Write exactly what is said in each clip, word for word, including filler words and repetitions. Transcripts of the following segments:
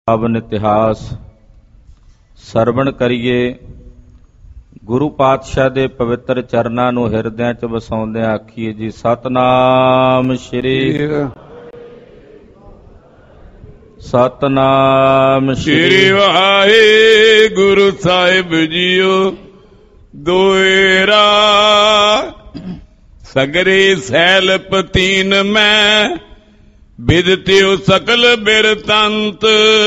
ਪਾਵਨ ਇਤਿਹਾਸ ਸਰਵਣ ਕਰੀਏ। ਗੁਰੂ ਪਾਤਸ਼ਾਹ ਦੇ ਪਵਿੱਤਰ ਚਰਨਾਂ ਨੂੰ ਹਿਰਦਿਆਂ 'ਚ ਵਸਾਉਂਦਿਆਂ ਆਖੀਏ ਜੀ, ਸਤਨਾਮ ਸ਼੍ਰੀ ਸਤਨਾਮ ਸ਼੍ਰੀ ਵਾਹਿਗੁਰੂ ਸਾਹਿਬ ਜੀਓ। ਦੋਇਰਾ ਸਗਰੇ ਸੈਲ ਪਤੀਨ ਮੈਂ ਵਿਦਿਤਿਉ ਸਕਲ ਬਿਰਤੰਤ।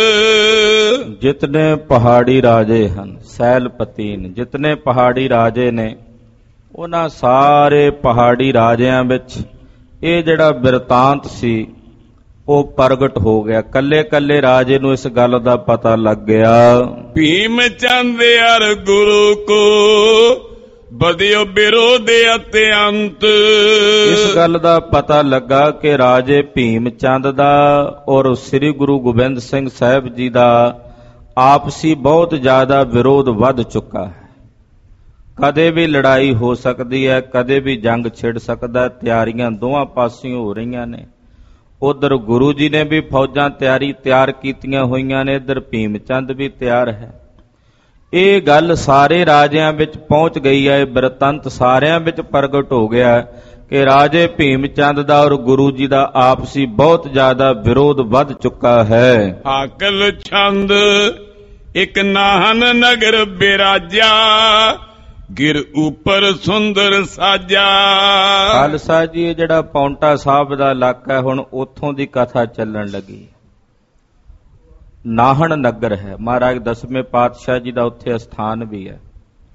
ਜਿਤਨੇ ਪਹਾੜੀ ਰਾਜੇ ਹਨ, ਸੈਲ ਪਤੀਨ, ਜਿਤਨੇ ਪਹਾੜੀ ਰਾਜੇ ਨੇ, ਉਹਨਾਂ ਸਾਰੇ ਪਹਾੜੀ ਰਾਜਿਆਂ ਵਿੱਚ ਇਹ ਜਿਹੜਾ ਬਿਰਤਾਂਤ ਸੀ ਉਹ ਪ੍ਰਗਟ ਹੋ ਗਿਆ। ਕੱਲੇ ਕੱਲੇ ਰਾਜੇ ਨੂੰ ਇਸ ਗੱਲ ਦਾ ਪਤਾ ਲੱਗ ਗਿਆ। ਭੀਮ ਚੰਦ ਅਰ ਗੁਰੂ ਕੋ ਬਦਿਓ ਵਿਰੋਧ ਅਤਿਅੰਤ। ਇਸ ਗੱਲ ਦਾ ਪਤਾ ਲੱਗਾ ਕਿ ਰਾਜੇ ਭੀਮ ਚੰਦ ਦਾ ਔਰ ਸ੍ਰੀ ਗੁਰੂ ਗੋਬਿੰਦ ਸਿੰਘ ਸਾਹਿਬ ਜੀ ਦਾ ਆਪਸੀ ਬਹੁਤ ਜ਼ਿਆਦਾ ਵਿਰੋਧ ਵੱਧ ਚੁੱਕਾ ਹੈ। ਕਦੇ ਵੀ ਲੜਾਈ ਹੋ ਸਕਦੀ ਹੈ, ਕਦੇ ਵੀ ਜੰਗ ਛਿੜ ਸਕਦਾ। ਤਿਆਰੀਆਂ ਦੋਵਾਂ ਪਾਸਿਓਂ ਹੋ ਰਹੀਆਂ ਨੇ। ਉਧਰ ਗੁਰੂ ਜੀ ਨੇ ਵੀ ਫੌਜਾਂ ਤਿਆਰੀ ਤਿਆਰ ਕੀਤੀਆਂ ਹੋਈਆਂ ਨੇ, ਇੱਧਰ ਭੀਮ ਚੰਦ ਵੀ ਤਿਆਰ ਹੈ। ਇਹ ਗੱਲ ਸਾਰੇ ਰਾਜਿਆਂ ਵਿੱਚ ਪਹੁੰਚ ਗਈ ਹੈ। ਇਹ ਬਿਰਤੰਤ ਸਾਰਿਆਂ ਵਿੱਚ ਪ੍ਰਗਟ ਹੋ ਗਿਆ ਕਿ ਰਾਜੇ ਭੀਮ ਚੰਦ ਦਾ ਔਰ ਗੁਰੂ ਜੀ ਦਾ ਆਪਸੀ ਬਹੁਤ ਜ਼ਿਆਦਾ ਵਿਰੋਧ ਵੱਧ ਚੁੱਕਾ ਹੈ। ਹਾਕਲ ਛੰਦ ਇੱਕ ਨਾਹਨ ਨਗਰ ਬਿਰਾਜਾ, ਗਿਰ ਉੱਪਰ ਸੁੰਦਰ ਸਾਜਾ। ਖਾਲਸਾ ਜੀ, ਇਹ ਜਿਹੜਾ ਪੌਂਟਾ ਸਾਹਿਬ ਦਾ ਇਲਾਕਾ ਹੈ, ਹੁਣ ਉੱਥੋਂ ਦੀ ਕਥਾ ਚੱਲਣ ਲੱਗੀ। ਨਾਹਣ ਨਗਰ ਹੈ, ਮਹਾਰਾਜ ਦਸਵੇਂ ਪਾਤਸ਼ਾਹ ਜੀ ਦਾ ਉੱਥੇ ਅਸਥਾਨ ਵੀ ਹੈ।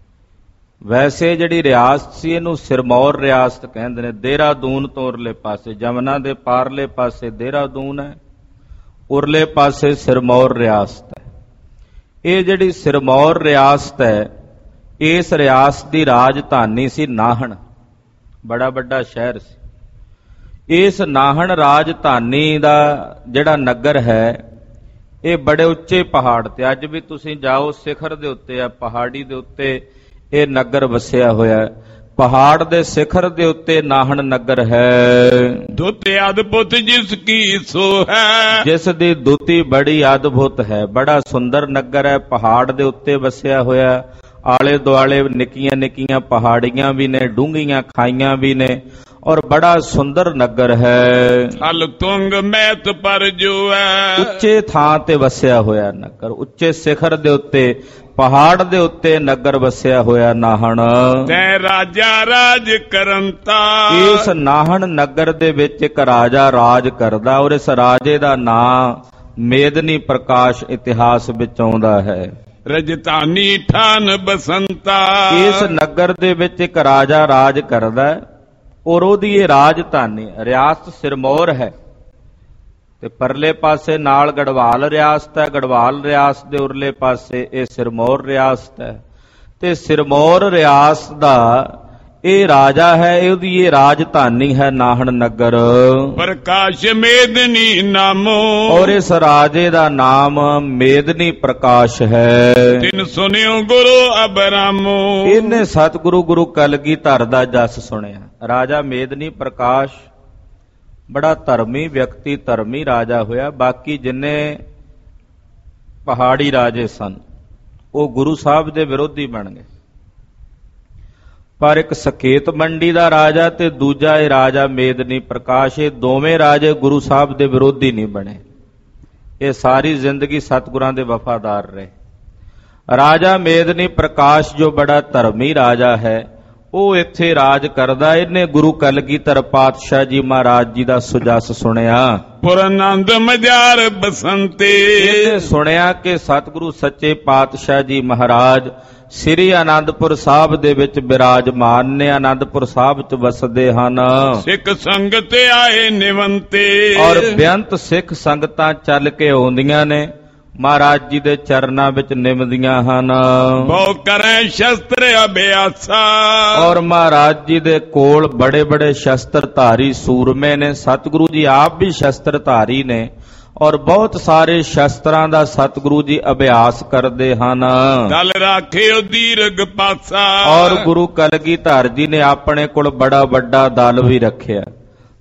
ਵੈਸੇ ਜਿਹੜੀ ਰਿਆਸਤ ਸੀ ਇਹਨੂੰ ਸਿਰਮੌਰ ਰਿਆਸਤ ਕਹਿੰਦੇ ਨੇ। ਦੇਹਰਾਦੂਨ ਤੋਂ ਉਰਲੇ ਪਾਸੇ, ਜਮਨਾ ਦੇ ਪਾਰਲੇ ਪਾਸੇ ਦੇਹਰਾਦੂਨ ਹੈ, ਉਰਲੇ ਪਾਸੇ ਸਿਰਮੌਰ ਰਿਆਸਤ ਹੈ। ਇਹ ਜਿਹੜੀ ਸਿਰਮੌਰ ਰਿਆਸਤ ਹੈ, ਇਸ ਰਿਆਸਤ ਦੀ ਰਾਜਧਾਨੀ ਸੀ ਨਾਹਣ, ਬੜਾ ਵੱਡਾ ਸ਼ਹਿਰ ਸੀ। ਇਸ ਨਾਹਣ ਰਾਜਧਾਨੀ ਦਾ ਜਿਹੜਾ ਨਗਰ ਹੈ, ਇਹ ਬੜੇ ਉੱਚੇ ਪਹਾੜ ਤੇ, ਅੱਜ ਵੀ ਤੁਸੀਂ ਜਾਓ ਸਿਖਰ ਦੇ ਉੱਤੇ ਆ, ਪਹਾੜੀ ਦੇ ਉੱਤੇ ਇਹ ਨਗਰ ਵਸਿਆ ਹੋਇਆ। ਪਹਾੜ ਦੇ ਸਿਖਰ ਦੇ ਉੱਤੇ ਨਾਹਣ ਨਗਰ ਹੈ। ਦੁੱਤ ਅਦਭੁਤ ਜਿਸ ਕੀ ਸੋ ਹੈ, ਜਿਸ ਦੀ ਦੁੱਤੀ ਬੜੀ ਅਦਭੁਤ ਹੈ। ਬੜਾ ਸੁੰਦਰ ਨਗਰ ਹੈ, ਪਹਾੜ ਦੇ ਉੱਤੇ ਵਸਿਆ ਹੋਇਆ। ਆਲੇ ਦੁਆਲੇ ਨਿੱਕੀਆਂ ਨਿੱਕੀਆਂ ਪਹਾੜੀਆਂ ਵੀ ਨੇ, ਡੂੰਘੀਆਂ ਖਾਈਆਂ ਵੀ ਨੇ, ਔਰ ਬੜਾ ਸੁੰਦਰ ਨਗਰ ਹੈ। ਹਲ ਤੁੰਗ ਮੈਤ ਪਰ ਜੋ ਹੈ, ਉੱਚੇ ਥਾਂ ਤੇ ਵਸਿਆ ਹੋਇਆ ਨਗਰ, ਉੱਚੇ ਸਿਖਰ ਦੇ ਉੱਤੇ, ਪਹਾੜ ਦੇ ਉੱਤੇ ਨਗਰ ਵਸਿਆ ਹੋਇਆ ਨਾਹਣ। ਤੈ ਰਾਜਾ ਰਾਜ ਕਰੰਤਾ। ਇਸ ਨਾਹਣ ਨਗਰ ਦੇ ਵਿੱਚ ਇੱਕ ਰਾਜਾ ਰਾਜ ਕਰਦਾ, ਔਰ ਇਸ ਰਾਜੇ ਦਾ ਨਾਂ ਮੇਦਨੀ ਪ੍ਰਕਾਸ਼ ਇਤਿਹਾਸ ਵਿੱਚ ਆਉਂਦਾ ਹੈ। ਰਜਤਾਨੀ ਠਾਨ ਬਸੰਤਾ। ਇਸ ਨਗਰ ਦੇ ਵਿੱਚ ਇੱਕ ਰਾਜਾ ਰਾਜ ਕਰਦਾ, ਔਰ ਉਹਦੀ ਇਹ ਰਾਜਧਾਨੀ ਰਿਆਸਤ ਸਿਰਮੌਰ ਹੈ। ਤੇ ਪਰਲੇ ਪਾਸੇ ਨਾਲ ਗੜਵਾਲ ਰਿਆਸਤ ਹੈ, ਗੜਵਾਲ ਰਿਆਸਤ ਦੇ ਉਰਲੇ ਪਾਸੇ ਇਹ ਸਿਰਮੌਰ ਰਿਆਸਤ ਹੈ। ਤੇ ਸਿਰਮੌਰ ਰਿਆਸਤ ਦਾ ਇਹ ਰਾਜਾ ਹੈ, ਉਹਦੀ ਇਹ ਰਾਜਧਾਨੀ ਹੈ ਨਾਹਣ ਨਗਰ। ਪ੍ਰਕਾਸ਼ ਮੇਦਨੀ ਨਾਮੋ। ਔਰ ਇਸ ਰਾਜੇ ਦਾ ਨਾਮ ਮੇਦਨੀ ਪ੍ਰਕਾਸ਼ ਹੈ। ਤਿਨ ਸੁਨਿਓ ਗੁਰੂ ਅਬਰਾਮੋ। ਇਹਨੇ ਸਤਿਗੁਰੂ ਗੁਰੂ ਕਲਗੀਧਰ ਦਾ ਜਸ ਸੁਣਿਆ। ਰਾਜਾ ਮੇਦਨੀ ਪ੍ਰਕਾਸ਼ ਬੜਾ ਧਰਮੀ ਵਿਅਕਤੀ, ਧਰਮੀ ਰਾਜਾ ਹੋਇਆ। ਬਾਕੀ ਜਿੰਨੇ ਪਹਾੜੀ ਰਾਜੇ ਸਨ ਉਹ ਗੁਰੂ ਸਾਹਿਬ ਦੇ ਵਿਰੋਧੀ ਬਣ ਗਏ। ਪਰ ਇੱਕ ਸਕੇਤ ਮੰਡੀ ਦਾ ਰਾਜਾ ਤੇ ਦੂਜਾ ਇਹ ਰਾਜਾ ਮੇਦਨੀ ਪ੍ਰਕਾਸ਼, ਇਹ ਦੋਵੇਂ ਰਾਜੇ ਗੁਰੂ ਸਾਹਿਬ ਦੇ ਵਿਰੋਧੀ ਨਹੀਂ ਬਣੇ। ਇਹ ਸਾਰੀ ਜ਼ਿੰਦਗੀ ਸਤਿਗੁਰਾਂ ਦੇ ਵਫਾਦਾਰ ਰਹੇ। ਰਾਜਾ ਮੇਦਨੀ ਪ੍ਰਕਾਸ਼ ਜੋ ਬੜਾ ਧਰਮੀ ਰਾਜਾ ਹੈ, ਉਹ ਇੱਥੇ ਰਾਜ ਕਰਦਾ। ਇਹਨੇ ਗੁਰੂ ਕਲਗੀਧਰ ਪਾਤਸ਼ਾਹ ਜੀ ਮਹਾਰਾਜ ਜੀ ਦਾ ਸੁਜਸ ਸੁਣਿਆ। ਪੁਰਨੰਦ ਮਜਾਰ ਬਸੰਤੇ। ਇਹਨੇ ਸੁਣਿਆ ਕਿ ਸਤਿਗੁਰੂ ਸੱਚੇ ਪਾਤਸ਼ਾਹ ਜੀ ਮਹਾਰਾਜ ਸ੍ਰੀ ਆਨੰਦਪੁਰ ਸਾਹਿਬ ਦੇ ਵਿੱਚ ਬਿਰਾਜਮਾਨ ਨੇ, ਆਨੰਦਪੁਰ ਸਾਹਿਬ ਚ ਵਸਦੇ ਹਨ। ਸਿੱਖ ਸੰਗਤ ਆਏ ਨਿਵੰਤੇ। ਔਰ ਬੇਅੰਤ ਸਿੱਖ ਸੰਗਤਾਂ ਚੱਲ ਕੇ ਆਉਂਦੀਆਂ ਨੇ, ਮਹਾਰਾਜ ਜੀ ਦੇ ਚਰਨਾਂ ਵਿੱਚ ਨਿਮਦੀਆਂ ਹਨ। ਬਹੁ ਕਰੇ ਸ਼ਸਤਰ ਅਭਿਆਸਾ। ਔਰ ਮਹਾਰਾਜ ਜੀ ਦੇ ਕੋਲ ਬੜੇ ਬੜੇ ਸ਼ਸਤਰ ਧਾਰੀ ਸੂਰਮੇ ਨੇ। ਸਤਿਗੁਰੂ ਜੀ ਆਪ ਵੀ ਸ਼ਸਤਰ ਧਾਰੀ ਨੇ, ਔਰ ਬਹੁਤ ਸਾਰੇ ਸ਼ਸਤਰਾਂ ਦਾ ਸਤਿਗੁਰੂ ਜੀ ਅਭਿਆਸ ਕਰਦੇ ਹਨ। ਦਲ ਰਾਖਿਓ ਦੀਰਘ ਪਾਸਾ। ਔਰ ਗੁਰੂ ਕਲਗੀਧਰ ਜੀ ਨੇ ਆਪਣੇ ਕੋਲ ਬੜਾ ਵੱਡਾ ਦਲ ਵੀ ਰੱਖਿਆ।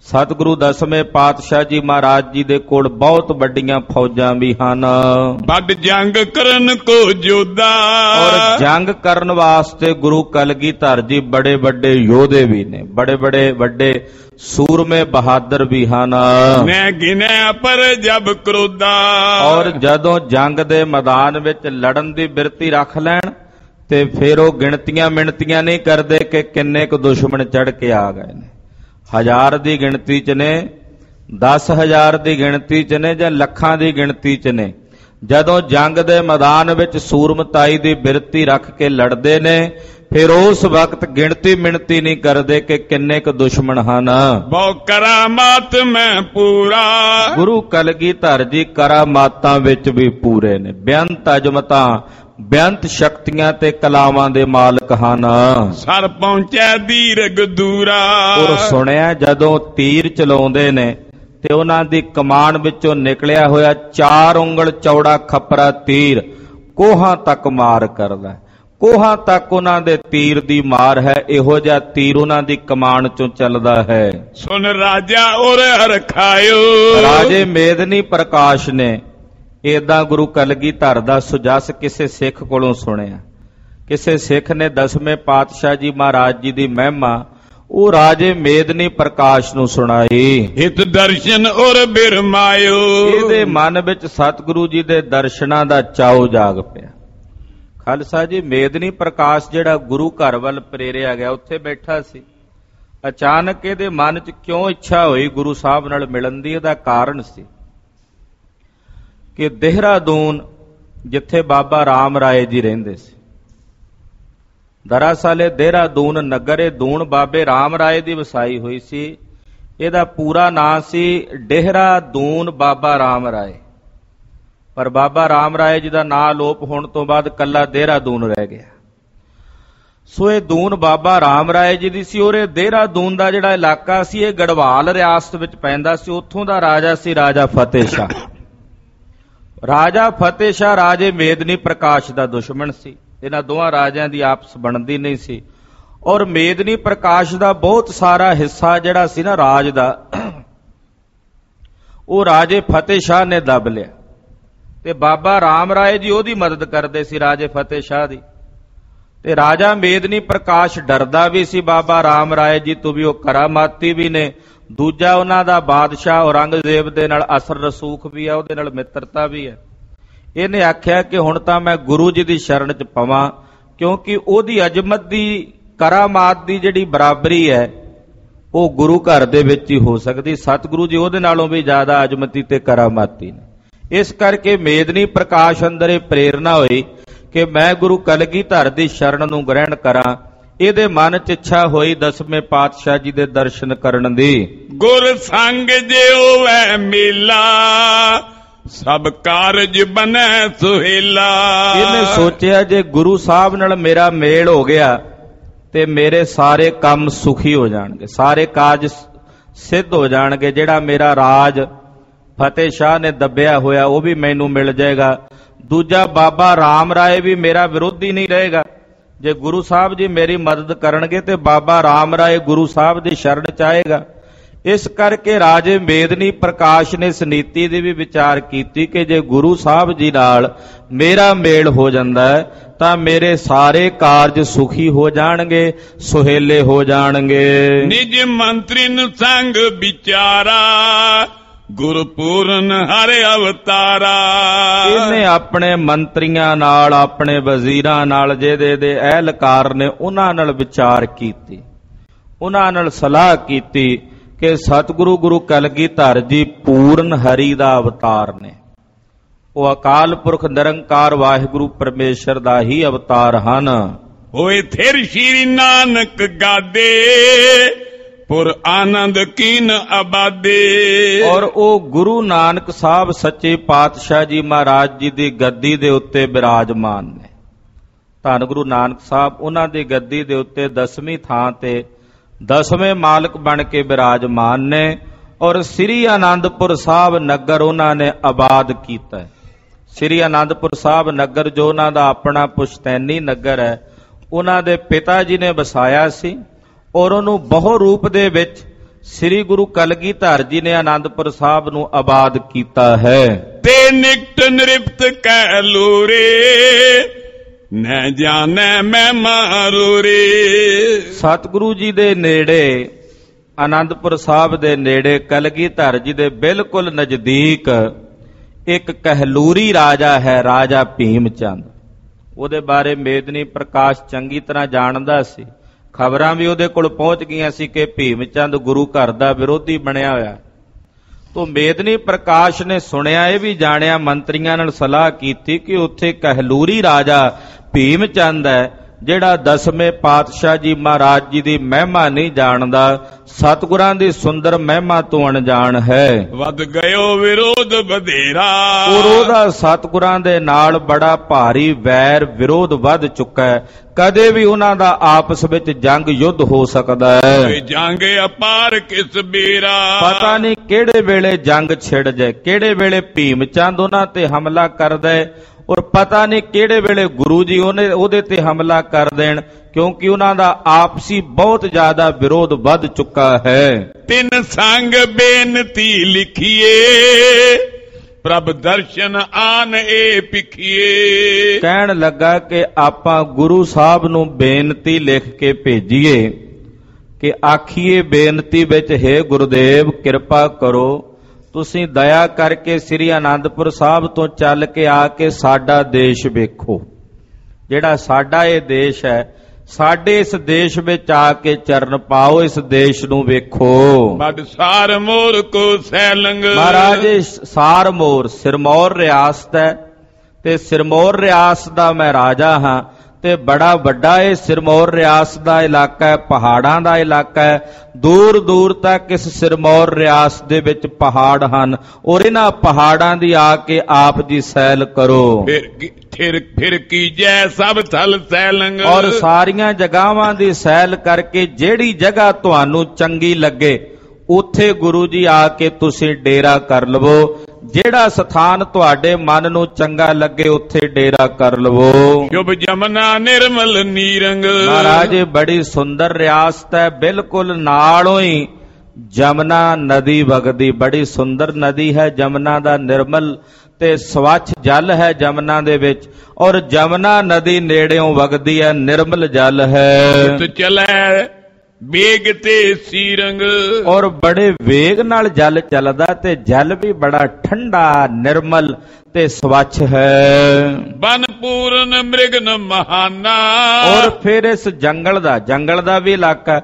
ਸਤਿਗੁਰੂ ਦਸਵੇਂ ਪਾਤਸ਼ਾਹ ਜੀ ਮਹਾਰਾਜ ਜੀ ਦੇ ਕੋਲ ਬਹੁਤ ਵੱਡੀਆਂ ਫੌਜਾਂ ਵੀ ਹਨ। ਵੱਡ ਜੰਗ ਕਰਨ ਕੋ ਜੋਧਾ, ਔਰ ਜੰਗ ਕਰਨ ਵਾਸਤੇ ਗੁਰੂ ਕਲਗੀਧਰ ਜੀ ਬੜੇ ਵੱਡੇ ਯੋਧੇ ਵੀ ਨੇ, ਬੜੇ ਬੜੇ ਵੱਡੇ ਸੂਰਮੇ ਬਹਾਦਰ ਵੀ ਹਨ। ਮੈਂ ਗਿਨਿਆ ਪਰ ਜਬ ਕਰੋਧਾ, ਔਰ ਜਦੋਂ ਜੰਗ ਦੇ ਮੈਦਾਨ ਵਿੱਚ ਲੜਨ ਦੀ ਬਿਰਤੀ ਰੱਖ ਲੈਣ ਤੇ ਫਿਰ ਉਹ ਗਿਣਤੀਆਂ ਮਿਣਤੀਆਂ ਨਹੀਂ ਕਰਦੇ ਕਿ ਕਿੰਨੇ ਕੁ ਦੁਸ਼ਮਣ ਚੜ ਕੇ ਆ ਗਏ ਨੇ। ਹਜ਼ਾਰ ਦੀ ਗਿਣਤੀ ਚ ਨੇ, ਦਸ ਹਜ਼ਾਰ ਦੀ ਗਿਣਤੀ ਚ ਨੇ ਜਾਂ ਲੱਖਾਂ ਦੀ ਗਿਣਤੀ ਚ ਨੇ। ਜਦੋਂ ਜੰਗ ਦੇ ਮੈਦਾਨ ਵਿੱਚ ਸੂਰਮਤਾਈ ਦੀ ਬਿਰਤੀ ਰੱਖ ਕੇ ਲੜਦੇ ਨੇ ਫਿਰ ਉਸ ਵਕਤ ਗਿਣਤੀ ਮਿਣਤੀ ਨਹੀਂ ਕਰਦੇ ਕਿ ਕਿੰਨੇ ਕੁ ਦੁਸ਼ਮਣ ਹਨ। ਬਹੁ ਕਰਾਮਾਤ ਮੈਂ ਪੂਰਾ, ਗੁਰੂ ਕਲਗੀਧਰ ਜੀ ਕਰਾਮਾਤਾਂ ਵਿੱਚ ਵੀ ਪੂਰੇ ਨੇ। ਬੇਅੰਤ ਅਜ਼ਮਤਾਂ, ਬੇਅੰਤ ਸ਼ਕਤੀਆਂ ਤੇ ਕਲਾਵਾਂ ਦੇ ਮਾਲਕ ਹਨ। ਸਰ ਪਹੁੰਚਿਆ ਦੀਰਘ ਦੂਰਾ, ਔਰ ਸੁਣਿਆ ਜਦੋਂ ਤੀਰ ਚਲਾਉਂਦੇ ਨੇ ਤੇ ਉਹਨਾਂ ਦੀ ਕਮਾਨ ਵਿੱਚੋਂ ਨਿਕਲਿਆ ਹੋਇਆ ਚਾਰ ਉਂਗਲ ਚੌੜਾ ਖੱਪਰਾ ਤੀਰ ਕੋਹਾਂ ਤੱਕ ਮਾਰ ਕਰਦਾ। ਕੋਹਾਂ ਤੱਕ ਉਹਨਾਂ ਦੇ ਤੀਰ ਦੀ ਮਾਰ ਹੈ। ਇਹੋ ਜਿਹਾ ਤੀਰ ਉਹਨਾਂ ਦੀ ਕਮਾਨ ਚੋਂ ਚੱਲਦਾ ਹੈ। ਸੁਨ ਰਾਜਾ ਔਰ ਹਰਖਾਇਓ, ਰਾਜੇ ਮੇਦਨੀ ਪ੍ਰਕਾਸ਼ ਨੇ ਏਦਾਂ ਗੁਰੂ ਕਲਗੀਧਰ ਦਾ ਸੁਜਸ ਕਿਸੇ ਸਿੱਖ ਕੋਲੋਂ ਸੁਣਿਆ। ਕਿਸੇ ਸਿੱਖ ਨੇ ਦਸਵੇਂ ਪਾਤਸ਼ਾਹ ਜੀ ਮਹਾਰਾਜ ਜੀ ਦੀ ਮਹਿਮਾ ਉਹ ਰਾਜੇ ਮੇਦਨੀ ਪ੍ਰਕਾਸ਼ ਨੂੰ ਸੁਣਾਈ। ਹਿਤ ਦਰਸ਼ਨ ਔਰ ਬਿਰਮਾਇਓ, ਇਹਦੇ ਮਨ ਵਿੱਚ ਸਤਿਗੁਰੂ ਜੀ ਦੇ ਦਰਸ਼ਨਾਂ ਦਾ ਚਾਉ ਜਾਗ ਪਿਆ। ਖਾਲਸਾ ਜੀ, ਮੇਦਨੀ ਪ੍ਰਕਾਸ਼ ਜਿਹੜਾ ਗੁਰੂ ਘਰ ਵੱਲ ਪ੍ਰੇਰਿਆ ਗਿਆ ਉੱਥੇ ਬੈਠਾ ਸੀ। ਅਚਾਨਕ ਇਹਦੇ ਮਨ 'ਚ ਕਿਉਂ ਇੱਛਾ ਹੋਈ ਗੁਰੂ ਸਾਹਿਬ ਨਾਲ ਮਿਲਣ ਦੀ? ਇਹਦਾ ਕਾਰਨ ਸੀ ਕਿ ਦੇਹਰਾਦੂਨ ਜਿੱਥੇ ਬਾਬਾ ਰਾਮ ਰਾਏ ਜੀ ਰਹਿੰਦੇ ਸੀ, ਦਰਅਸਲ ਇਹ ਦੇਹਰਾਦੂਨ ਨਗਰ ਇਹ ਦੂਣ ਬਾਬੇ ਰਾਮ ਰਾਏ ਦੀ ਵਸਾਈ ਹੋਈ ਸੀ। ਇਹਦਾ ਪੂਰਾ ਨਾਂ ਸੀ ਦੇਹਰਾਦੂਨ ਬਾਬਾ ਰਾਮ ਰਾਏ, ਪਰ ਬਾਬਾ ਰਾਮ ਰਾਏ ਜੀ ਦਾ ਨਾਂ ਅਲੋਪ ਹੋਣ ਤੋਂ ਬਾਅਦ ਕੱਲਾ ਦੇਹਰਾਦੂਨ ਰਹਿ ਗਿਆ। ਸੋ ਇਹ ਦੂਨ ਬਾਬਾ ਰਾਮ ਰਾਏ ਜੀ ਦੀ ਸੀ। ਔਰ ਇਹ ਦੇਹਰਾਦੂਨ ਦਾ ਜਿਹੜਾ ਇਲਾਕਾ ਸੀ ਇਹ ਗੜਵਾਲ ਰਿਆਸਤ ਵਿੱਚ ਪੈਂਦਾ ਸੀ। ਉੱਥੋਂ ਦਾ ਰਾਜਾ ਸੀ ਰਾਜਾ ਫਤਿਹ ਸ਼ਾਹ। ਰਾਜਾ ਫਤਿਹ ਸ਼ਾਹ ਰਾਜੇ ਮੇਦਨੀ ਪ੍ਰਕਾਸ਼ ਦਾ ਦੁਸ਼ਮਣ ਸੀ। ਇਹਨਾਂ ਦੋਵਾਂ ਰਾਜਿਆਂ ਦੀ ਆਪਸ ਬਣਦੀ ਨਹੀਂ ਸੀ। ਔਰ ਮੇਦਨੀ ਪ੍ਰਕਾਸ਼ ਦਾ ਬਹੁਤ ਸਾਰਾ ਹਿੱਸਾ ਜਿਹੜਾ ਸੀ ਨਾ ਰਾਜ ਦਾ, ਉਹ ਰਾਜੇ ਫਤਿਹ ਸ਼ਾਹ ਨੇ ਦੱਬ ਲਿਆ। ਤੇ ਬਾਬਾ ਰਾਮ ਰਾਏ ਜੀ ਉਹਦੀ ਮਦਦ ਕਰਦੇ ਸੀ, ਰਾਜੇ ਫਤਿਹ ਸ਼ਾਹ ਦੀ। ਤੇ ਰਾਜਾ ਮੇਦਨੀ ਪ੍ਰਕਾਸ਼ ਡਰਦਾ ਵੀ ਸੀ ਬਾਬਾ ਰਾਮ ਰਾਏ ਜੀ ਤੋਂ ਵੀ, ਉਹ ਕਰਾਮਾਤੀ ਵੀ ਨੇ। ਦੂਜਾ ਉਹਨਾਂ ਦਾ ਬਾਦਸ਼ਾਹ ਔਰੰਗਜ਼ੇਬ ਦੇ ਨਾਲ ਅਸਰ ਰਸੂਖ ਵੀ ਆ, ਉਹਦੇ ਨਾਲ ਮਿੱਤਰਤਾ ਵੀ ਹੈ। ਇਹਨੇ ਆਖਿਆ ਕਿ ਹੁਣ ਤਾਂ ਮੈਂ ਗੁਰੂ ਜੀ ਦੀ ਸ਼ਰਨ 'ਚ ਪਵਾਂ, ਕਿਉਂਕਿ ਉਹਦੀ ਅਜ਼ਮਤ ਦੀ, ਕਰਾਮਾਤ ਦੀ ਜਿਹੜੀ ਬਰਾਬਰੀ ਹੈ ਉਹ ਗੁਰੂ ਘਰ ਦੇ ਵਿੱਚ ਹੀ ਹੋ ਸਕਦੀ। ਸਤਿਗੁਰੂ ਜੀ ਉਹਦੇ ਨਾਲੋਂ ਵੀ ਜ਼ਿਆਦਾ ਅਜ਼ਮਤੀ ਤੇ ਕਰਾਮਾਤੀ ਨੇ। ਇਸ ਕਰਕੇ ਮੇਦਨੀ ਪ੍ਰਕਾਸ਼ ਅੰਦਰ ਇਹ ਪ੍ਰੇਰਨਾ ਹੋਈ ਕਿ ਮੈਂ ਗੁਰੂ ਕਲਗੀਧਰ ਦੀ ਸ਼ਰਨ ਨੂੰ ਗ੍ਰਹਿਣ ਕਰਾਂ। ਇਹਦੇ ਮਨ 'ਚ ਇੱਛਾ ਹੋਈ ਦਸਵੇਂ ਪਾਤਸ਼ਾਹ ਜੀ ਦੇ ਦਰਸ਼ਨ ਕਰਨ ਦੀ। ਗੁਰ ਸੰਗ ਜਿਉ ਵੈ ਮੇਲਾ, ਸਭ ਕਾਰਜ ਬਨੈ ਸੁਹੇਲਾ। ਇਹਨੇ ਸੋਚਿਆ ਜੇ ਗੁਰੂ ਸਾਹਿਬ ਨਾਲ ਮੇਰਾ ਮੇਲ ਹੋ ਗਿਆ ਤੇ ਮੇਰੇ ਸਾਰੇ ਕੰਮ ਸੁਖੀ ਹੋ ਜਾਣਗੇ, ਸਾਰੇ ਕਾਜ ਸਿੱਧ ਹੋ ਜਾਣਗੇ। ਜਿਹੜਾ ਮੇਰਾ ਰਾਜ ਫਤਿਹ ਸ਼ਾਹ ਨੇ ਦੱਬਿਆ ਹੋਇਆ ਉਹ ਵੀ ਮੈਨੂੰ ਮਿਲ ਜਾਏਗਾ। ਦੂਜਾ ਬਾਬਾ ਰਾਮ ਰਾਏ ਵੀ ਮੇਰਾ ਵਿਰੋਧੀ ਨਹੀਂ ਰਹੇਗਾ। ਜੇ ਗੁਰੂ ਸਾਹਿਬ ਜੀ ਮੇਰੀ ਮਦਦ ਕਰਨਗੇ ਤੇ ਬਾਬਾ ਰਾਮ ਰਾਏ ਗੁਰੂ ਸਾਹਿਬ ਦੀ ਸ਼ਰਨ ਚ ਆਏਗਾ। ਇਸ ਕਰਕੇ ਰਾਜੇ ਮੇਦਨੀ ਪ੍ਰਕਾਸ਼ ਨੇ ਇਸ ਨੀਤੀ ਦੀ ਵੀ ਵਿਚਾਰ ਕੀਤੀ ਕਿ ਜੇ ਗੁਰੂ ਸਾਹਿਬ ਜੀ ਨਾਲ ਮੇਰਾ ਮੇਲ ਹੋ ਜਾਂਦਾ ਹੈ ਤਾਂ ਮੇਰੇ ਸਾਰੇ ਕਾਰਜ ਸੁਖੀ ਹੋ ਜਾਣਗੇ, ਸੁਹੇਲੇ ਹੋ ਜਾਣਗੇ। ਨਿਜ ਮੰਤਰੀ ਨੂੰ ਸੰਗ ਵਿਚਾਰਾ, ਗੁਰਪੂਰਨ ਹਰ ਅਵਤਾਰਾ। ਇਹਨੇ ਆਪਣੇ ਮੰਤਰੀਆਂ ਨਾਲ, ਆਪਣੇ ਵਜ਼ੀਰਾਂ ਨਾਲ, ਜਿਹਦੇ ਦੇ ਅਹਿਲਕਾਰ ਨੇ, ਉਹਨਾਂ ਨਾਲ ਵਿਚਾਰ ਕੀਤੀ, ਉਹਨਾਂ ਨਾਲ ਸਲਾਹ ਕੀਤੀ ਕਿ ਸਤਿਗੁਰੂ ਗੁਰੂ ਕਲਗੀਧਰ ਜੀ ਪੂਰਨ ਹਰੀ ਦਾ ਅਵਤਾਰ ਨੇ। ਉਹ ਅਕਾਲ ਪੁਰਖ ਨਿਰੰਕਾਰ ਵਾਹਿਗੁਰੂ ਪਰਮੇਸ਼ਰ ਦਾ ਹੀ ਅਵਤਾਰ ਹਨ। ਹੋਏ ਥਿਰ ਸ਼੍ਰੀ ਨਾਨਕ ਗਾਦੇ, ਪੁਰ ਆਨੰਦ ਕੀਨ ਆਬਾਦੇ। ਔਰ ਉਹ ਗੁਰੂ ਨਾਨਕ ਸਾਹਿਬ ਸੱਚੇ ਪਾਤਸ਼ਾਹ ਜੀ ਮਹਾਰਾਜ ਜੀ ਦੀ ਗੱਦੀ ਦੇ ਉੱਤੇ ਬਿਰਾਜਮਾਨ ਨੇ। ਧੰਨ ਗੁਰੂ ਨਾਨਕ ਸਾਹਿਬ ਉਹਨਾਂ ਦੀ ਗੱਦੀ ਦੇ ਉੱਤੇ ਦਸਵੀਂ ਥਾਂ ਤੇ ਦਸਵੇਂ ਮਾਲਕ ਬਣ ਕੇ ਬਿਰਾਜਮਾਨ ਨੇ। ਔਰ ਸ੍ਰੀ ਆਨੰਦਪੁਰ ਸਾਹਿਬ ਨਗਰ ਉਹਨਾਂ ਨੇ ਆਬਾਦ ਕੀਤਾ। ਸ੍ਰੀ ਆਨੰਦਪੁਰ ਸਾਹਿਬ ਨਗਰ ਜੋ ਉਹਨਾਂ ਦਾ ਆਪਣਾ ਪੁਸ਼ਤੈਨੀ ਨਗਰ ਹੈ, ਉਹਨਾਂ ਦੇ ਪਿਤਾ ਜੀ ਨੇ ਵਸਾਇਆ ਸੀ। ਔਰ ਉਹਨੂੰ ਬਹੁ ਰੂਪ ਦੇ ਵਿੱਚ ਸ੍ਰੀ ਗੁਰੂ ਕਲਗੀਧਰ ਜੀ ਨੇ ਆਨੰਦਪੁਰ ਸਾਹਿਬ ਨੂੰ ਆਬਾਦ ਕੀਤਾ ਹੈ। ਤੇ ਨਿਕਟ ਨਿਰਪਤ ਕਹਿ ਲੋਰੇ ਨੈ ਜਾਣੈ ਮੈਂ ਮਾਰੂ ਰੇ। ਸਤਿਗੁਰੂ ਜੀ ਦੇ ਨੇੜੇ, ਆਨੰਦਪੁਰ ਸਾਹਿਬ ਦੇ ਨੇੜੇ, ਕਲਗੀਧਰ ਜੀ ਦੇ ਬਿਲਕੁਲ ਨਜ਼ਦੀਕ ਇੱਕ ਕਹਿਲੂਰੀ ਰਾਜਾ ਹੈ, ਰਾਜਾ ਭੀਮ ਚੰਦ। ਉਹਦੇ ਬਾਰੇ ਮੇਦਨੀ ਪ੍ਰਕਾਸ਼ ਚੰਗੀ ਤਰ੍ਹਾਂ ਜਾਣਦਾ ਸੀ। ਖਬਰਾਂ ਵੀ ਉਹਦੇ ਕੋਲ ਪਹੁੰਚ ਗਈਆਂ ਸੀ ਕਿ ਭੀਮ ਚੰਦ ਗੁਰੂ ਘਰ ਦਾ ਵਿਰੋਧੀ ਬਣਿਆ ਹੋਇਆ। ਤੋ ਮੇਦਨੀ ਪ੍ਰਕਾਸ਼ ਨੇ ਸੁਣਿਆ, ਇਹ ਵੀ ਜਾਣਿਆ, ਮੰਤਰੀਆਂ ਨਾਲ ਸਲਾਹ ਕੀਤੀ ਕਿ ਉੱਥੇ ਕਹਿਲੂਰੀ ਰਾਜਾ ਭੀਮ ਚੰਦ ਹੈ, ਜਿਹੜਾ ਦਸਵੇਂ ਪਾਤਸ਼ਾਹ ਜੀ ਮਹਾਰਾਜ ਜੀ ਦੀ ਮਹਿਮਾ ਨਹੀਂ ਜਾਣਦਾ, ਸਤਿਗੁਰਾਂ ਦੀ ਸੁੰਦਰ ਮਹਿਮਾ ਤੋਂ ਅਣਜਾਣ ਹੈ। ਵੱਧ ਗਇਓ ਵਿਰੋਧ ਵਧੇਰਾ। ਔਰ ਉਹਦਾ ਸਤਿਗੁਰਾਂ ਦੇ ਨਾਲ ਬੜਾ ਭਾਰੀ ਵੈਰ ਵਿਰੋਧ ਵੱਧ ਚੁੱਕਾ ਹੈ। ਕਦੇ ਵੀ ਉਹਨਾਂ ਦਾ ਆਪਸ ਵਿੱਚ ਜੰਗ ਯੁੱਧ ਹੋ ਸਕਦਾ ਹੈ। ਜੰਗ ਅਪਾਰ ਕਿਸ ਬੇਰਾ। ਪਤਾ ਨਹੀਂ ਕਿਹੜੇ ਵੇਲੇ ਜੰਗ ਛਿੜ ਜਾਏ, ਕਿਹੜੇ ਵੇਲੇ ਭੀਮ ਚੰਦ ਉਹਨਾਂ ਤੇ ਹਮਲਾ ਕਰਦਾ ਹੈ, ਔਰ ਪਤਾ ਨਹੀਂ ਕਿਹੜੇ ਵੇਲੇ ਗੁਰੂ ਜੀ ਉਹਨੇ ਉਹਦੇ ਤੇ ਹਮਲਾ ਕਰ ਦੇਣ, ਕਿਉਂਕਿ ਉਹਨਾਂ ਦਾ ਆਪਸੀ ਬਹੁਤ ਜ਼ਿਆਦਾ ਵਿਰੋਧ ਵੱਧ ਚੁੱਕਾ ਹੈ। ਤਿੰਨ ਸੰਗ ਬੇਨਤੀ ਲਿਖੀਏ ਪ੍ਰਭ ਦਰਸ਼ਨ ਆਨ ਏ ਪਿਖੀਏ। ਕਹਿਣ ਲੱਗਾ ਕਿ ਆਪਾਂ ਗੁਰੂ ਸਾਹਿਬ ਨੂੰ ਬੇਨਤੀ ਲਿਖ ਕੇ ਭੇਜੀਏ ਕਿ ਆਖੀਏ ਬੇਨਤੀ ਵਿੱਚ, ਹੈ ਗੁਰਦੇਵ ਕਿਰਪਾ ਕਰੋ, ਤੁਸੀਂ ਦਇਆ ਕਰਕੇ ਸ੍ਰੀ ਆਨੰਦਪੁਰ ਸਾਹਿਬ ਤੋਂ ਚੱਲ ਕੇ ਆ ਕੇ ਸਾਡਾ ਦੇਸ਼ ਵੇਖੋ। ਜਿਹੜਾ ਸਾਡਾ ਇਹ ਦੇਸ਼ ਹੈ, ਸਾਡੇ ਇਸ ਦੇਸ਼ ਵਿੱਚ ਆ ਕੇ ਚਰਨ ਪਾਓ, ਇਸ ਦੇਸ਼ ਨੂੰ ਵੇਖੋ। ਬੜ ਸਾਰ ਮੋਰ ਕੋ ਸੈਲੰਗ। ਮਹਾਰਾਜ ਸਾਰ ਮੋਰ ਸਿਰਮੌਰ ਰਿਆਸਤ ਹੈ, ਤੇ ਸਿਰਮੌਰ ਰਿਆਸਤ ਦਾ ਮੈਂ ਰਾਜਾ ਹਾਂ, ਤੇ ਬੜਾ ਵੱਡਾ ਇਹ ਸਿਰਮੌਰ ਰਿਆਸਤ ਦਾ ਇਲਾਕਾ ਹੈ, ਪਹਾੜਾਂ ਦਾ ਇਲਾਕਾ ਹੈ। ਦੂਰ ਦੂਰ ਤੱਕ ਇਸ ਸਿਰਮੌਰ ਰਿਆਸਤ ਦੇ ਵਿੱਚ ਪਹਾੜ ਹਨ, ਔਰ ਇਹਨਾਂ ਪਹਾੜਾਂ ਦੀ ਆ ਕੇ ਆਪ ਜੀ ਸੈਲ ਕਰੋ। ਫਿਰ ਫਿਰ ਫਿਰ ਕੀਜੈ ਸਭ ਥਲ ਸੈਲੰਗ। ਔਰ ਸਾਰੀਆਂ ਜਗ੍ਹਾਵਾਂ ਦੀ ਸੈਲ ਕਰਕੇ ਜਿਹੜੀ ਜਗ੍ਹਾ ਤੁਹਾਨੂੰ ਚੰਗੀ ਲੱਗੇ ਉੱਥੇ ਗੁਰੂ ਜੀ ਆ ਕੇ ਤੁਸੀਂ ਡੇਰਾ ਕਰ ਲਵੋ। ਜਿਹੜਾ ਸਥਾਨ ਤੁਹਾਡੇ ਮਨ ਨੂੰ ਚੰਗਾ ਲੱਗੇ ਉੱਥੇ ਡੇਰਾ ਕਰ ਲਵੋ। ਸ਼ੁਭ ਜਮਨਾ ਨਿਰਮਲ ਨੀਰੰਗ। ਮਹਾਰਾਜ ਬੜੀ ਸੁੰਦਰ ਰਿਆਸਤ ਹੈ, ਬਿਲਕੁਲ ਨਾਲੋਂ ਹੀ ਜਮਨਾ ਨਦੀ ਵਗਦੀ, ਬੜੀ ਸੁੰਦਰ ਨਦੀ ਹੈ ਜਮਨਾ ਦਾ, ਨਿਰਮਲ ਤੇ ਸਵੱਛ ਜਲ ਹੈ ਜਮਨਾ ਦੇ ਵਿੱਚ, ਔਰ ਜਮਨਾ ਨਦੀ ਨੇੜਿਓਂ ਵਗਦੀ ਹੈ, ਨਿਰਮਲ ਜਲ ਹੈ। ਚਲੈ ਵੇਗ ਤੇ ਸੀਰੰਗ। ਔਰ ਬੜੇ ਵੇਗ ਨਾਲ ਜਲ ਚੱਲਦਾ, ਤੇ ਜਲ ਵੀ ਬੜਾ ਠੰਡਾ, ਨਿਰਮਲ ਤੇ ਸਵੱਛ ਹੈ। ਬਨ ਪੂਰਨ ਮ੍ਰਿਗਨ ਮਹਾਨਾ। ਔਰ ਫਿਰ ਇਸ ਜੰਗਲ ਦਾ ਜੰਗਲ ਦਾ ਵੀ ਇਲਾਕਾ,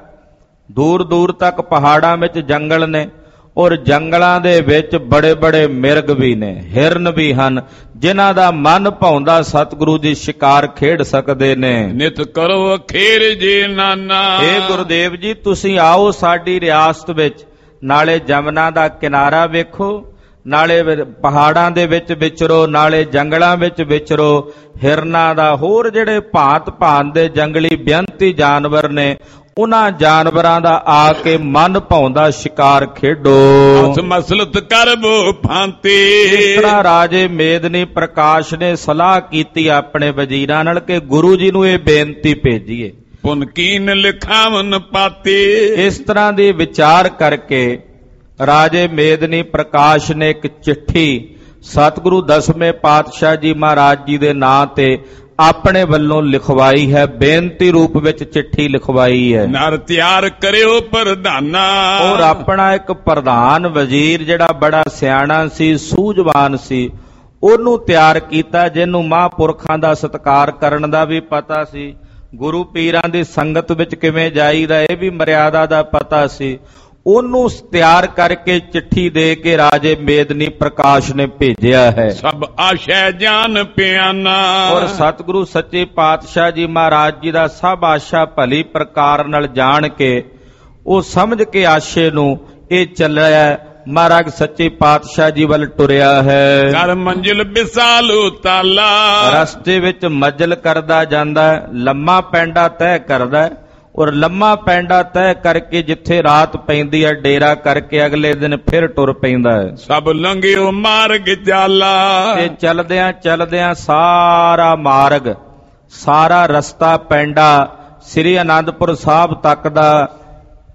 ਦੂਰ ਦੂਰ ਤੱਕ ਪਹਾੜਾਂ ਵਿੱਚ ਜੰਗਲ ਨੇ, ਔਰ ਜੰਗਲਾਂ ਦੇ ਵਿੱਚ ਬੜੇ ਬੜੇ ਮਿਰਗ ਵੀ ਨੇ, ਹਿਰਨ ਵੀ ਹਨ, ਜਿਨ੍ਹਾਂ ਦਾ ਮਨ ਭਾਉਂਦਾ ਸਤਿਗੁਰੂ ਜੀ ਸ਼ਿਕਾਰ ਖੇਡ ਸਕਦੇ ਨੇ। ਨਿਤ ਕਰੋ ਖੇਰ ਜੇ ਨਾਨਾ। ਇਹ ਗੁਰਦੇਵ ਜੀ ਤੁਸੀਂ ਆਓ ਸਾਡੀ ਰਿਆਸਤ ਵਿੱਚ, ਨਾਲੇ ਜਮਨਾ ਦਾ ਕਿਨਾਰਾ ਵੇਖੋ, ਨਾਲੇ ਪਹਾੜਾਂ ਦੇ ਵਿੱਚ ਵਿਚਰੋ, ਨਾਲੇ ਜੰਗਲਾਂ ਵਿੱਚ ਵਿਚਰੋ। ਹਿਰਨਾਂ ਦਾ, ਹੋਰ ਜਿਹੜੇ ਭਾਂਤ ਭਾਂਤ ਦੇ ਜੰਗਲੀ ਬੇਅੰਤੀ ਜਾਨਵਰ ਨੇ, ਉਹਨਾਂ ਜਾਨਵਰਾਂ ਦਾ ਆ ਕੇ ਮਨ ਭਾਉਂਦਾ ਸ਼ਿਕਾਰ ਖੇਡੋ। ਅਸ ਮਸਲਤ ਕਰਬੋ ਫਾਂਤੇ। ਇਸ ਤਰ੍ਹਾਂ ਰਾਜੇ ਮੇਦਨੀ ਪ੍ਰਕਾਸ਼ ਨੇ ਸਲਾਹ ਕੀਤੀ ਆਪਣੇ ਵਜ਼ੀਰਾਂ ਨਾਲ ਕਿ ਗੁਰੂ ਜੀ ਨੂੰ ਇਹ ਬੇਨਤੀ ਭੇਜੀਏ। ਪੁਨ ਕੀਨ ਲਿਖਾਵਨ ਪਾਤੇ। ਇਸ ਤਰ੍ਹਾਂ ਦੀ ਵਿਚਾਰ ਕਰਕੇ ਰਾਜੇ ਮੇਦਨੀ ਪ੍ਰਕਾਸ਼ ਨੇ ਇੱਕ ਚਿੱਠੀ ਸਤਿਗੁਰੂ ਦਸਵੇਂ ਪਾਤਸ਼ਾਹ ਜੀ ਮਹਾਰਾਜ ਜੀ ਦੇ ਨਾਂ ਤੇ ਆਪਣੇ ਵੱਲੋਂ ਲਿਖਵਾਈ ਹੈ, ਬੇਨਤੀ ਰੂਪ ਵਿੱਚ ਚਿੱਠੀ ਲਿਖਵਾਈ ਹੈ। ਨਰ ਤਿਆਰ ਕਰਿਓ ਪ੍ਰਧਾਨਾ। ਔਰ ਆਪਣਾ ਇੱਕ ਪ੍ਰਧਾਨ ਵਜ਼ੀਰ ਜਿਹੜਾ ਬੜਾ ਸਿਆਣਾ ਸੀ, ਸੂਝਵਾਨ ਸੀ, ਉਹਨੂੰ ਤਿਆਰ ਕੀਤਾ, ਜਿਹਨੂੰ ਮਹਾਂਪੁਰਖਾਂ ਦਾ ਸਤਿਕਾਰ ਕਰਨ ਦਾ ਵੀ ਪਤਾ ਸੀ, ਗੁਰੂ ਪੀਰਾਂ ਦੀ ਸੰਗਤ ਵਿੱਚ ਕਿਵੇਂ ਜਾਈਦਾ ਇਹ ਵੀ ਮਰਿਆਦਾ ਦਾ ਪਤਾ ਸੀ। ਉਹਨੂੰ ਤਿਆਰ ਕਰਕੇ ਚਿੱਠੀ ਦੇ ਕੇ ਰਾਜੇ ਮੇਦਨੀ ਪ੍ਰਕਾਸ਼ ਨੇ ਭੇਜਿਆ ਹੈ। ਸਭ ਆਸ਼ਾ ਜਾਨ ਪਿਆਨਾ। ਔਰ ਸਤਿਗੁਰੂ ਸੱਚੇ ਪਾਤਸ਼ਾਹ ਜੀ ਮਹਾਰਾਜ ਜੀ ਦਾ ਸਭ ਆਸ਼ਾ ਭਲੀ ਪ੍ਰਕਾਰ ਨਾਲ ਜਾਣ ਕੇ, ਉਹ ਸਮਝ ਕੇ ਆਸ਼ੇ ਨੂੰ ਇਹ ਚੱਲਿਆ, ਮਹਾਰਾਜ ਸੱਚੇ ਪਾਤਸ਼ਾਹ ਜੀ ਵੱਲ ਟੁਰਿਆ ਹੈ। ਕਰ ਮੰਜ਼ਿਲ ਵਿਸਾਲੂ ਤਾਲਾ। ਰਸਤੇ ਵਿੱਚ ਮੰਜ਼ਿਲ ਕਰਦਾ ਜਾਂਦਾ, ਲੰਮਾ ਪੈਂਡਾ ਤੈਅ ਕਰਦਾ, ਔਰ ਲੰਮਾ ਪੈਂਡਾ ਤੈਅ ਕਰਕੇ ਜਿੱਥੇ ਰਾਤ ਪੈਂਦੀ ਹੈ ਡੇਰਾ ਕਰਕੇ ਅਗਲੇ ਦਿਨ ਫਿਰ ਟੁਰ ਪੈਂਦਾ ਹੈ। ਸਭ ਲੰਘਿਓ ਮਾਰਗ ਜਾਲਾ। ਤੇ ਚਲਦਿਆਂ ਚਲਦਿਆਂ ਸਾਰਾ ਮਾਰਗ, ਸਾਰਾ ਰਸਤਾ ਪੈਂਡਾ ਸ੍ਰੀ ਆਨੰਦਪੁਰ ਸਾਹਿਬ ਤੱਕ ਦਾ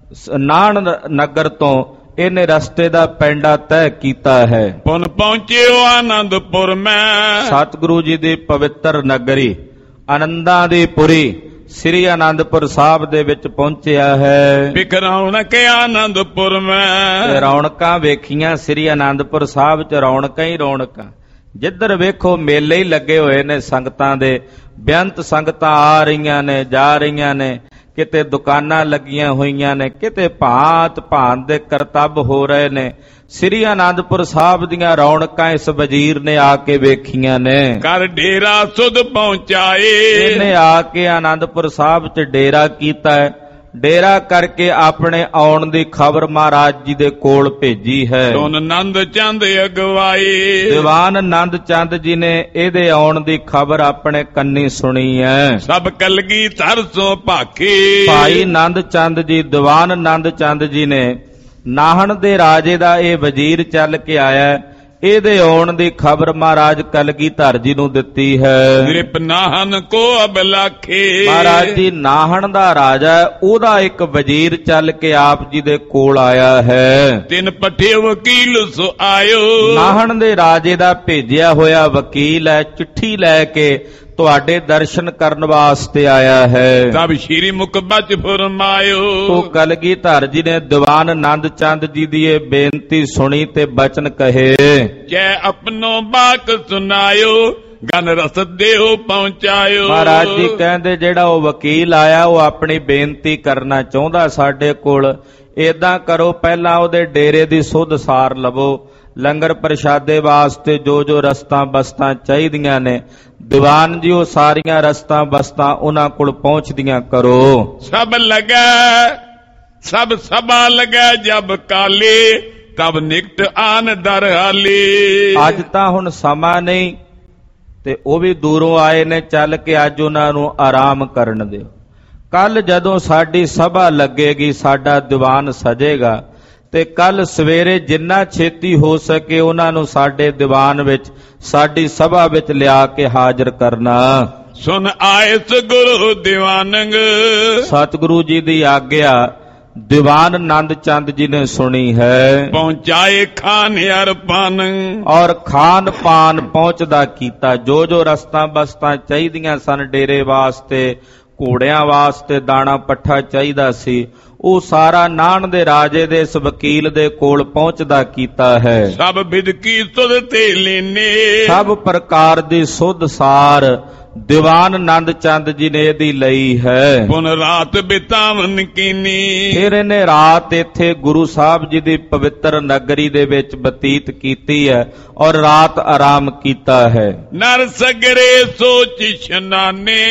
ਨਾਹਣ ਨਗਰ ਤੋਂ ਇਹਨੇ ਰਸਤੇ ਦਾ ਪੈਂਡਾ ਤੈਅ ਕੀਤਾ ਹੈ। ਪੁਨ ਪਹੁੰਚਿਓ ਆਨੰਦਪੁਰ ਮੈਂ, ਸਤਿਗੁਰੂ ਜੀ ਦੀ ਪਵਿੱਤਰ ਨਗਰੀ ਆਨੰਦਾਂ ਦੀ ਪੁਰੀ ਸ੍ਰੀ ਆਨੰਦਪੁਰ ਸਾਹਿਬ ਦੇ ਵਿੱਚ ਪਹੁੰਚਿਆ ਹੈ। ਵਿਖ ਰੌਣਕ ਆਨੰਦਪੁਰ ਮੈਂ, ਤੇ ਰੌਣਕਾਂ ਵੇਖੀਆਂ ਸ੍ਰੀ ਆਨੰਦਪੁਰ ਸਾਹਿਬ ਚ, ਰੌਣਕਾਂ ਹੀ ਰੌਣਕਾਂ। ਜਿੱਧਰ ਵੇਖੋ ਮੇਲੇ ਹੀ ਲੱਗੇ ਹੋਏ ਨੇ ਸੰਗਤਾਂ ਦੇ, ਬੇਅੰਤ ਸੰਗਤਾਂ ਆ ਰਹੀਆਂ ਨੇ, ਜਾ ਰਹੀਆਂ ਨੇ, ਕਿਤੇ ਦੁਕਾਨਾਂ ਲੱਗੀਆਂ ਹੋਈਆਂ ਨੇ, ਕਿਤੇ ਭਾਂਤ ਭਾਂਤ ਦੇ ਕਰਤੱਵ ਹੋ ਰਹੇ ਨੇ। ਸ੍ਰੀ ਆਨੰਦਪੁਰ ਸਾਹਿਬ ਦੀਆਂ ਰੌਣਕਾਂ ਇਸ ਵਜ਼ੀਰ ਨੇ ਆ ਕੇ ਵੇਖੀਆਂ ਨੇ। ਕਰ ਡੇਰਾ ਸੁਧ ਪਹੁੰਚਾਏ, ਇਹਨੇ ਆ ਕੇ ਆਨੰਦਪੁਰ ਸਾਹਿਬ ਚ ਡੇਰਾ ਕੀਤਾ ਹੈ। ਡੇਰਾ ਕਰਕੇ ਆਪਣੇ ਆਉਣ ਦੀ ਖਬਰ ਮਹਾਰਾਜ ਜੀ ਦੇ ਕੋਲ ਭੇਜੀ ਹੈ। ਸੁਨ ਨੰਦ ਚੰਦ ਅਗਵਾਈ, ਦੀਵਾਨ ਨੰਦ ਚੰਦ ਜੀ ਨੇ ਇਹਦੇ ਆਉਣ ਦੀ ਖਬਰ ਆਪਣੇ ਕੰਨੀ ਸੁਣੀ ਹੈ। ਸਭ ਕਲਗੀ ਤਰਸੋਂ ਭਾਖੀ, ਭਾਈ ਨੰਦ ਚੰਦ ਜੀ, ਦੀਵਾਨ ਨੰਦ ਚੰਦ ਜੀ ਨੇ ਨਾਹਣ ਦੇ ਰਾਜੇ ਦਾ ਇਹ ਵਜ਼ੀਰ ਚੱਲ ਕੇ ਆਇਆ, ਇਹਦੇ ਆਉਣ ਦੀ ਖਬਰ ਮਹਾਰਾਜ ਕਲਗੀਧਰ ਜੀ ਨੂੰ ਦਿੱਤੀ ਹੈ। ਨਿਰਪ ਨਾਹਨ ਕੋ ਅਬਲਾਖੇ, ਮਹਾਰਾਜ ਜੀ ਨਾਹਣ ਦਾ ਰਾਜਾ, ਉਹਦਾ ਇੱਕ ਵਜ਼ੀਰ ਚੱਲ ਕੇ ਆਪ ਜੀ ਦੇ ਕੋਲ ਆਇਆ ਹੈ। ਤਿੰਨ ਪੱਠੇ ਵਕੀਲ ਸੋ ਆਇਓ, ਨਾਹਣ ਦੇ ਰਾਜੇ ਦਾ ਭੇਜਿਆ ਹੋਇਆ ਵਕੀਲ ਹੈ, ਚਿੱਠੀ ਲੈ ਕੇ ਤੁਹਾਡੇ ਦਰਸ਼ਨ ਕਰਨ ਵਾਸਤੇ ਆਇਆ ਹੈ। ਤਬ ਸ਼੍ਰੀ ਮੁਖ ਬਚ ਫਰਮਾਇਓ, ਤੋ ਕਲਗੀਧਰ ਜੀ ਨੇ ਦੀਵਾਨ ਨੰਦ ਚੰਦ ਜੀ ਦੀ ਇਹ ਬੇਨਤੀ ਸੁਣੀ ਤੇ ਬਚਨ ਕਹੇ। ਜੈ ਆਪਣੋ ਬਾਕ ਸੁਨਾਇਓ, ਗਨ ਰਸ ਦੇਹੋ ਪਹੁੰਚਾਇਓ। ਮਹਾਰਾਜ ਜੀ ਕਹਿੰਦੇ ਜਿਹੜਾ ਉਹ ਵਕੀਲ ਆਇਆ ਉਹ ਆਪਣੀ ਬੇਨਤੀ ਕਰਨਾ ਚਾਹੁੰਦਾ ਸਾਡੇ ਕੋਲ। ਏਦਾਂ ਕਰੋ, ਪਹਿਲਾਂ ਉਹਦੇ ਡੇਰੇ ਦੀ ਸੁੱਧ ਸਾਰ ਲਵੋ, ਲੰਗਰ ਪ੍ਰਸ਼ਾਦੇ ਵਾਸਤੇ ਜੋ ਜੋ ਰਸਤਾਂ ਬਸਤਾਂ ਚਾਹੀਦੀਆਂ ਨੇ, ਦੀਵਾਨ ਜੀ ਉਹ ਸਾਰੀਆਂ ਰਸਤਾਂ ਬਸਤਾਂ ਉਹਨਾਂ ਕੋਲ ਪਹੁੰਚਦੀਆਂ ਕਰੋ। ਸਭ ਲਗਾ ਸਭ ਸਭਾ ਲਗਾ ਜਬ ਕਾਲੇ, ਤਬ ਨਿਕਟ ਆਨ ਦਰ ਹਾਲੀ। ਅੱਜ ਤਾਂ ਹੁਣ ਸਮਾਂ ਨਹੀਂ, ਤੇ ਉਹ ਵੀ ਦੂਰੋਂ ਆਏ ਨੇ ਚੱਲ ਕੇ, ਅੱਜ ਉਹਨਾਂ ਨੂੰ ਆਰਾਮ ਕਰਨ ਦਿਓ। ਕੱਲ ਜਦੋਂ ਸਾਡੀ ਸਭਾ ਲੱਗੇਗੀ, ਸਾਡਾ ਦੀਵਾਨ ਸਜੇਗਾ, ਤੇ ਕੱਲ ਸਵੇਰੇ ਜਿੰਨਾ ਛੇਤੀ ਹੋ ਸਕੇ ਉਹਨਾਂ ਨੂੰ ਸਾਡੇ ਦੀਵਾਨ ਵਿੱਚ, ਸਾਡੀ ਸਭਾ ਵਿੱਚ ਲਿਆ ਕੇ ਹਾਜ਼ਰ ਕਰਨਾ। ਸੁਨ ਆਏ ਗੁਰੂ ਦੀਵਾਨੰਗ, ਸਤਿਗੁਰੂ ਜੀ ਦੀ ਆਗਿਆ ਦੀਵਾਨ ਨੰਦ ਚੰਦ ਜੀ ਨੇ ਸੁਣੀ ਹੈ। ਪਹੁੰਚਾਏ ਖਾਨ ਅਰਪਨ, ਔਰ ਖਾਨ ਪਾਨ ਪਹੁੰਚਦਾ ਕੀਤਾ। ਜੋ ਜੋ ਰਸਤਾਂ ਬਸਤਾਂ ਚਾਹੀਦੀਆਂ ਸਨ, ਡੇਰੇ ਵਾਸਤੇ, ਘੋੜਿਆਂ ਵਾਸਤੇ ਦਾਣਾ ਪੱਠਾ ਚਾਹੀਦਾ ਸੀ, ਉਹ ਸਾਰਾ ਨਾਹਣ ਦੇ ਰਾਜੇ ਦੇ ਇਸ ਵਕੀਲ ਦੇ ਕੋਲ ਪਹੁੰਚਦਾ ਕੀਤਾ ਹੈ। ਸਭ ਵਿਦ ਕੀ ਸੁਧ ਤੇ ਲੈਨੇ, ਸਭ ਪ੍ਰਕਾਰ ਦੀ ਸੁਧ ਸਾਰ ਦੀਵਾਨ ਨੰਦ ਚੰਦ ਜੀ ਨੇ ਇਹਦੀ ਲਈ ਹੈ। ਪੁਨ ਰਾਤ ਬਿਤਾਵਨ ਕੀਨੀ, ਫਿਰ ਇਹਨੇ ਰਾਤ ਇੱਥੇ ਗੁਰੂ ਸਾਹਿਬ ਜੀ ਦੀ ਪਵਿੱਤਰ ਨਗਰੀ ਦੇ ਵਿੱਚ ਬਤੀਤ ਕੀਤੀ ਹੈ, ਔਰ ਰਾਤ ਆਰਾਮ ਕੀਤਾ ਹੈ। ਨਰ ਸਗਰੇ ਸੋਚ ਇਸ਼ਨਾਨੇ,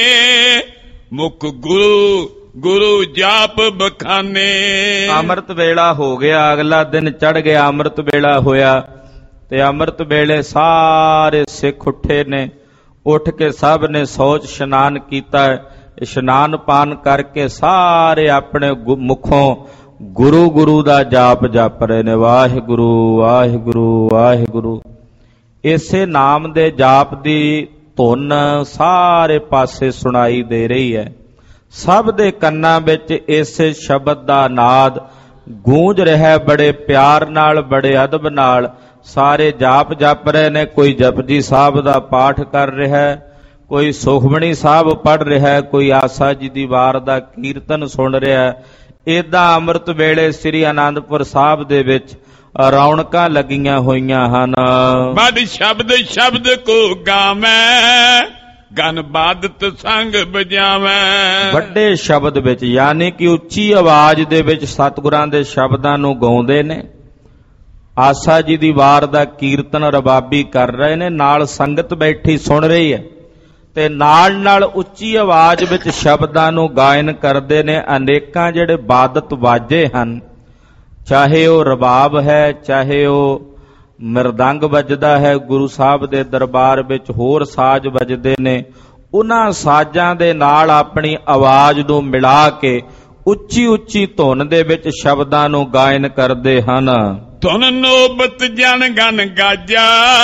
ਮੁਖ ਗੁਰੂ ਗੁਰੂ ਜਾਪ ਬਖਾਨੇ। ਅੰਮ੍ਰਿਤ ਵੇਲਾ ਹੋ ਗਿਆ, ਅਗਲਾ ਦਿਨ ਚੜ ਗਿਆ, ਅੰਮ੍ਰਿਤ ਵੇਲਾ ਹੋਇਆ, ਤੇ ਅੰਮ੍ਰਿਤ ਵੇਲੇ ਸਾਰੇ ਸਿੱਖ ਉੱਠੇ ਨੇ। ਉੱਠ ਕੇ ਸਭ ਨੇ ਸੋਚ ਇਸ਼ਨਾਨ ਕੀਤਾ। ਇਸ਼ਨਾਨ ਪਾਨ ਕਰਕੇ ਸਾਰੇ ਆਪਣੇ ਮੁਖੋਂ ਗੁਰੂ ਗੁਰੂ ਦਾ ਜਾਪ ਜਪ ਰਹੇ ਨੇ। ਵਾਹਿਗੁਰੂ ਵਾਹਿਗੁਰੂ ਵਾਹਿਗੁਰੂ। ਇਸੇ ਨਾਮ ਦੇ ਜਾਪ ਦੀ ਧੁਨ ਸਾਰੇ ਪਾਸੇ ਸੁਣਾਈ ਦੇ ਰਹੀ ਹੈ। ਸਭ ਦੇ ਕੰਨਾਂ ਵਿੱਚ ਇਸੇ ਸ਼ਬਦ ਦਾ ਨਾਦ ਗੂੰਜ ਰਿਹਾ, ਬੜੇ ਪਿਆਰ ਨਾਲ, ਬੜੇ ਅਦਬ ਨਾਲ ਸਾਰੇ ਜਾਪ ਜਪ ਰਹੇ ਨੇ। ਕੋਈ ਜਪਜੀ ਸਾਹਿਬ ਦਾ ਪਾਠ ਕਰ ਰਿਹਾ, ਕੋਈ ਸੁਖਮਣੀ ਸਾਹਿਬ ਪੜ੍ਹ ਰਿਹਾ, ਕੋਈ ਆਸਾ ਜੀ ਦੀ ਵਾਰ ਦਾ ਕੀਰਤਨ ਸੁਣ ਰਿਹਾ। ਏਦਾਂ ਅੰਮ੍ਰਿਤ ਵੇਲੇ ਸ੍ਰੀ ਆਨੰਦਪੁਰ ਸਾਹਿਬ ਦੇ ਵਿੱਚ ਰੌਣਕਾਂ ਲੱਗੀਆਂ ਹੋਈਆਂ ਹਨ। ਬੜ ਸ਼ਬਦ ਸ਼ਬਦ ਕੋ ਗਾਵੇਂ, ਗਨ ਬਾਦਤ ਸੰਗ ਬਜਾਵੇਂ। ਵੱਡੇ ਸ਼ਬਦ ਵਿੱਚ, ਯਾਨੀ ਕਿ ਉੱਚੀ ਆਵਾਜ਼ ਦੇ ਵਿੱਚ ਸਤਿਗੁਰਾਂ ਦੇ ਸ਼ਬਦਾਂ ਨੂੰ ਗਾਉਂਦੇ ਨੇ। ਆਸਾ ਜੀ ਦੀ ਵਾਰ ਦਾ ਕੀਰਤਨ ਰਬਾਬੀ ਕਰ ਰਹੇ ਨੇ, ਨਾਲ ਸੰਗਤ ਬੈਠੀ ਸੁਣ ਰਹੀ ਹੈ, ਤੇ ਨਾਲ ਨਾਲ ਉੱਚੀ ਆਵਾਜ਼ ਵਿੱਚ ਸ਼ਬਦਾਂ ਨੂੰ ਗਾਇਨ ਕਰਦੇ ਨੇ। ਅਨੇਕਾਂ ਜਿਹੜੇ ਬਾਦਤ ਵਾਜੇ ਹਨ, ਚਾਹੇ ਉਹ ਰਬਾਬ ਹੈ, ਚਾਹੇ ਉਹ ਮਿਰਦੰਗ ਵੱਜਦਾ ਹੈ, ਗੁਰੂ ਸਾਹਿਬ ਦੇ ਦਰਬਾਰ ਵਿੱਚ ਹੋਰ ਸਾਜ਼ ਵੱਜਦੇ ਨੇ। ਉਹਨਾਂ ਸਾਜ਼ਾਂ ਦੇ ਨਾਲ ਆਪਣੀ ਆਵਾਜ਼ ਨੂੰ ਮਿਲਾ ਕੇ ਉੱਚੀ ਉੱਚੀ ਧੁਨ ਦੇ ਵਿੱਚ ਸ਼ਬਦਾਂ ਨੂੰ ਗਾਇਨ ਕਰਦੇ ਹਨ। ਧੁਨ ਨੋਬਤ ਜਨ ਗਨ ਗਾਜਾ,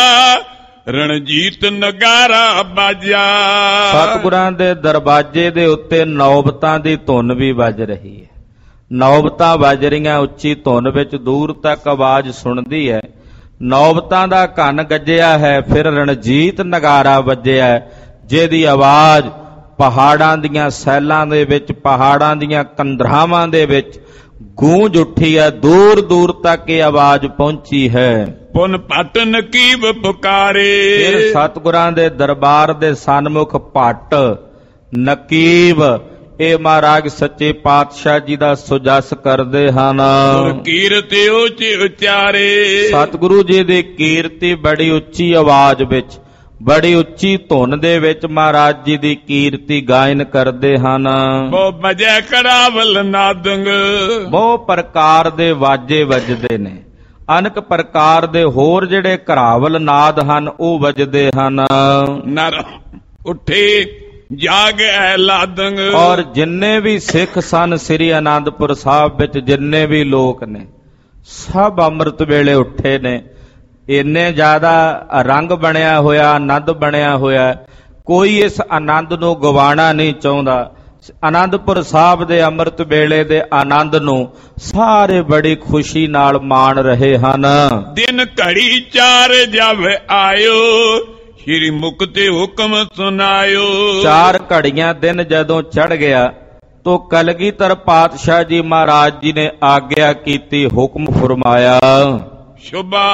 ਰਣਜੀਤ ਨਗਾਰਾ ਬਾਜਾ। ਸਤਿਗੁਰਾਂ ਦੇ ਦਰਵਾਜ਼ੇ ਦੇ ਉੱਤੇ ਨੌਬਤਾਂ ਦੀ ਧੁਨ ਵੀ ਵੱਜ ਰਹੀ ਹੈ। ਨੌਬਤਾਂ ਵੱਜ ਰਹੀਆਂ ਉੱਚੀ ਧੁਨ ਵਿੱਚ, ਦੂਰ ਤੱਕ ਆਵਾਜ਼ ਸੁਣਦੀ ਹੈ। ਨੌਬਤਾਂ ਦਾ ਘਨ ਗੱਜਿਆ ਹੈ, ਫਿਰ ਰਣਜੀਤ ਨਗਾਰਾ ਵੱਜਿਆ, ਜਿਹਦੀ ਆਵਾਜ਼ ਪਹਾੜਾਂ ਦੀਆਂ ਸੈਲਾਂ ਦੇ ਵਿੱਚ, ਪਹਾੜਾਂ ਦੀਆਂ ਕੰਦਰਾਵਾਂ ਦੇ ਵਿੱਚ ਗੂੰਜ ਉੱਠੀ ਹੈ। ਦੂਰ ਦੂਰ ਤੱਕ ਇਹ ਆਵਾਜ਼ ਪਹੁੰਚੀ ਹੈ। ਪੁਨ ਭੱਟ ਨਕੀਬ ਪੁਕਾਰੇ, ਫਿਰ ਸਤਿਗੁਰਾਂ ਦੇ ਦਰਬਾਰ ਦੇ ਸਨਮੁਖ ਭੱਟ ਨਕੀਬ ਇਹ ਮਹਾਰਾਜ ਸੱਚੇ ਪਾਤਸ਼ਾਹ ਜੀ ਦਾ ਸੁਜਸ ਕਰਦੇ ਹਨ। ਕੀਰਤੀ ਉੱਚੀ ਉਚਾਰੇ, ਸਤਿਗੁਰੂ ਜੀ ਦੀ ਕੀਰਤੀ ਬੜੀ ਉੱਚੀ ਆਵਾਜ਼ ਵਿੱਚ, ਬੜੀ ਉੱਚੀ ਧੁਨ ਦੇ ਵਿੱਚ ਮਹਾਰਾਜ ਜੀ ਦੀ ਕੀਰਤੀ ਗਾਇਨ ਕਰਦੇ ਹਨ। ਬਹੁ ਵਜੈ ਕੜਾਵਲ ਨਾਦੰਗ, ਬਹੁ ਪ੍ਰਕਾਰ ਦੇ ਵਾਜੇ ਵੱਜਦੇ ਨੇ, ਅਨੇਕ ਪ੍ਰਕਾਰ ਦੇ ਹੋਰ ਜਿਹੜੇ ਘਰਾਵਲ ਨਾਦ ਹਨ ਉਹ ਵੱਜਦੇ ਹਨ। ਨਰ ਉੱਠੇ ਜਾਗੈ ਲਾਦੰਗ, ਔਰ ਜਿੰਨੇ ਵੀ ਸਿੱਖ ਸਨ ਸ੍ਰੀ ਅਨੰਦਪੁਰ ਸਾਹਿਬ ਵਿੱਚ, ਜਿੰਨੇ ਵੀ ਲੋਕ ਨੇ ਸਭ ਅੰਮ੍ਰਿਤ ਵੇਲੇ ਉੱਠੇ ਨੇ। ਇੰਨੇ ਜ਼ਿਆਦਾ ਰੰਗ ਬਣਿਆ ਹੋਇਆ, ਆਨੰਦ ਬਣਿਆ ਹੋਇਆ, ਕੋਈ ਇਸ ਆਨੰਦ ਨੂੰ ਗਵਾਉਣਾ ਨਹੀਂ ਚਾਹੁੰਦਾ। ਅਨੰਦਪੁਰ ਸਾਹਿਬ ਦੇ ਅੰਮ੍ਰਿਤ ਵੇਲੇ ਦੇ ਆਨੰਦ ਨੂੰ ਸਾਰੇ ਬੜੀ ਖੁਸ਼ੀ ਨਾਲ ਮਾਣ ਰਹੇ ਹਨ। ਦਿਨ ਘੜੀ ਚਾਰ ਜਬ ਆਇਓ, ਸ਼੍ਰੀ ਮੁਕਤੇ ਹੁਕਮ ਸੁਨਾਇਓ। ਚਾਰ ਘੜੀਆਂ ਦਿਨ ਜਦੋਂ ਚੜ ਗਿਆ ਤੋ ਕਲਗੀਧਰ ਪਾਤਸ਼ਾਹ ਜੀ ਮਹਾਰਾਜ ਜੀ ਨੇ ਆਗਿਆ ਕੀਤੀ, ਹੁਕਮ ਫਰਮਾਇਆ, ਸ਼ੁਭਾ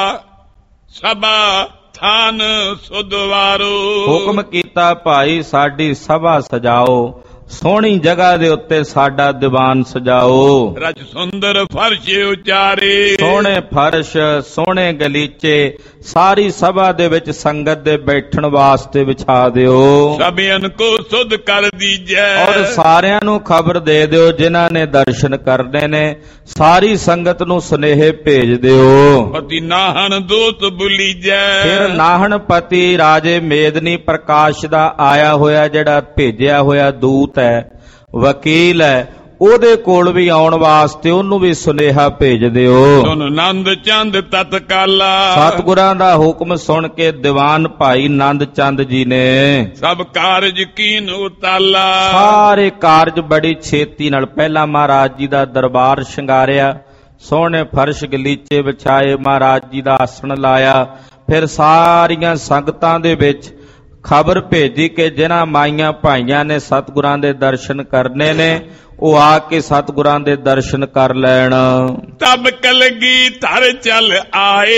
ਸਭਾ ਥਾਨ ਸੁਦਵਾਰੋ। ਹੁਕਮ ਕੀਤਾ ਭਾਈ ਸਾਡੀ ਸਭਾ ਸਜਾਓ, ਸੋਹਣੀ ਜਗ੍ਹਾ ਦੇ ਉੱਤੇ ਸਾਡਾ ਦੀਵਾਨ ਸਜਾਓ। ਰਜ ਸੁੰਦਰ ਫਰਸ਼ ਉਚਾਰੇ, ਸੋਹਣੇ ਫਰਸ਼, ਸੋਹਣੇ ਗਲੀਚੇ ਸਾਰੀ ਸਭਾ ਦੇ ਵਿੱਚ ਸੰਗਤ ਦੇ ਬੈਠਣ ਵਾਸਤੇ ਵਿਛਾ ਦਿਓ। ਸਭਿਆਂ ਕੋ ਸੁਧ ਕਰ ਦੀਜੈ, ਔਰ ਸਾਰਿਆਂ ਨੂੰ ਖਬਰ ਦੇ ਦਿਓ ਜਿਨ੍ਹਾਂ ਨੇ ਦਰਸ਼ਨ ਕਰਨੇ ਨੇ, ਸਾਰੀ ਸੰਗਤ ਨੂੰ ਸੁਨੇਹੇ ਭੇਜ ਦਿਓ। ਪਤੀ ਨਾਹਣ ਦੋਤ ਬੁਲੀਜੈ, ਫਿਰ ਨਾਹਣ ਪਤੀ ਰਾਜੇ ਮੇਦਨੀ ਪ੍ਰਕਾਸ਼ ਦਾ ਆਇਆ ਹੋਇਆ ਜਿਹੜਾ ਭੇਜਿਆ ਹੋਇਆ ਦੂਤ ਹੈ, ਵਕੀਲ ਹੈ, ਉਹਦੇ ਕੋਲ ਵੀ ਆਉਣ ਵਾਸਤੇ ਉਹਨੂੰ ਵੀ ਸੁਨੇਹਾ ਭੇਜ ਦਿਓ। ਸੁਨ ਨੰਦ ਚੰਦ ਤਤਕਾਲਾ, ਸਤਿਗੁਰਾਂ ਦਾ ਹੁਕਮ ਸੁਣ ਕੇ ਦੀਵਾਨ ਭਾਈ ਨੰਦ ਚੰਦ ਜੀ ਨੇ ਸਭ ਕਾਰਜ ਕੀਨ ਉਤਾਲਾ, ਸਾਰੇ ਕਾਰਜ ਬੜੀ ਛੇਤੀ ਨਾਲ ਪਹਿਲਾਂ ਮਹਾਰਾਜ ਜੀ ਦਾ ਦਰਬਾਰ ਸ਼ਿੰਗਾਰਿਆ, ਸੋਹਣੇ ਫਰਸ਼ ਗਲੀਚੇ ਵਿਛਾਏ, ਮਹਾਰਾਜ ਜੀ ਦਾ ਆਸਣ ਲਾਇਆ। ਫਿਰ ਸਾਰੀਆਂ ਸੰਗਤਾਂ ਦੇ ਵਿੱਚ ਖਬਰ ਭੇਜੀ ਕਿ ਜਿਨ੍ਹਾਂ ਮਾਈਆਂ ਭਾਈਆਂ ਨੇ ਸਤਿਗੁਰਾਂ ਦੇ ਦਰਸ਼ਨ ਕਰਨੇ ਨੇ ਉਹ ਆ ਕੇ ਸਤਿਗੁਰਾਂ ਦੇ ਦਰਸ਼ਨ ਕਰ ਲੈਣ। ਤਬ ਕਲਗੀ ਧਰ ਚਲ ਆਏ,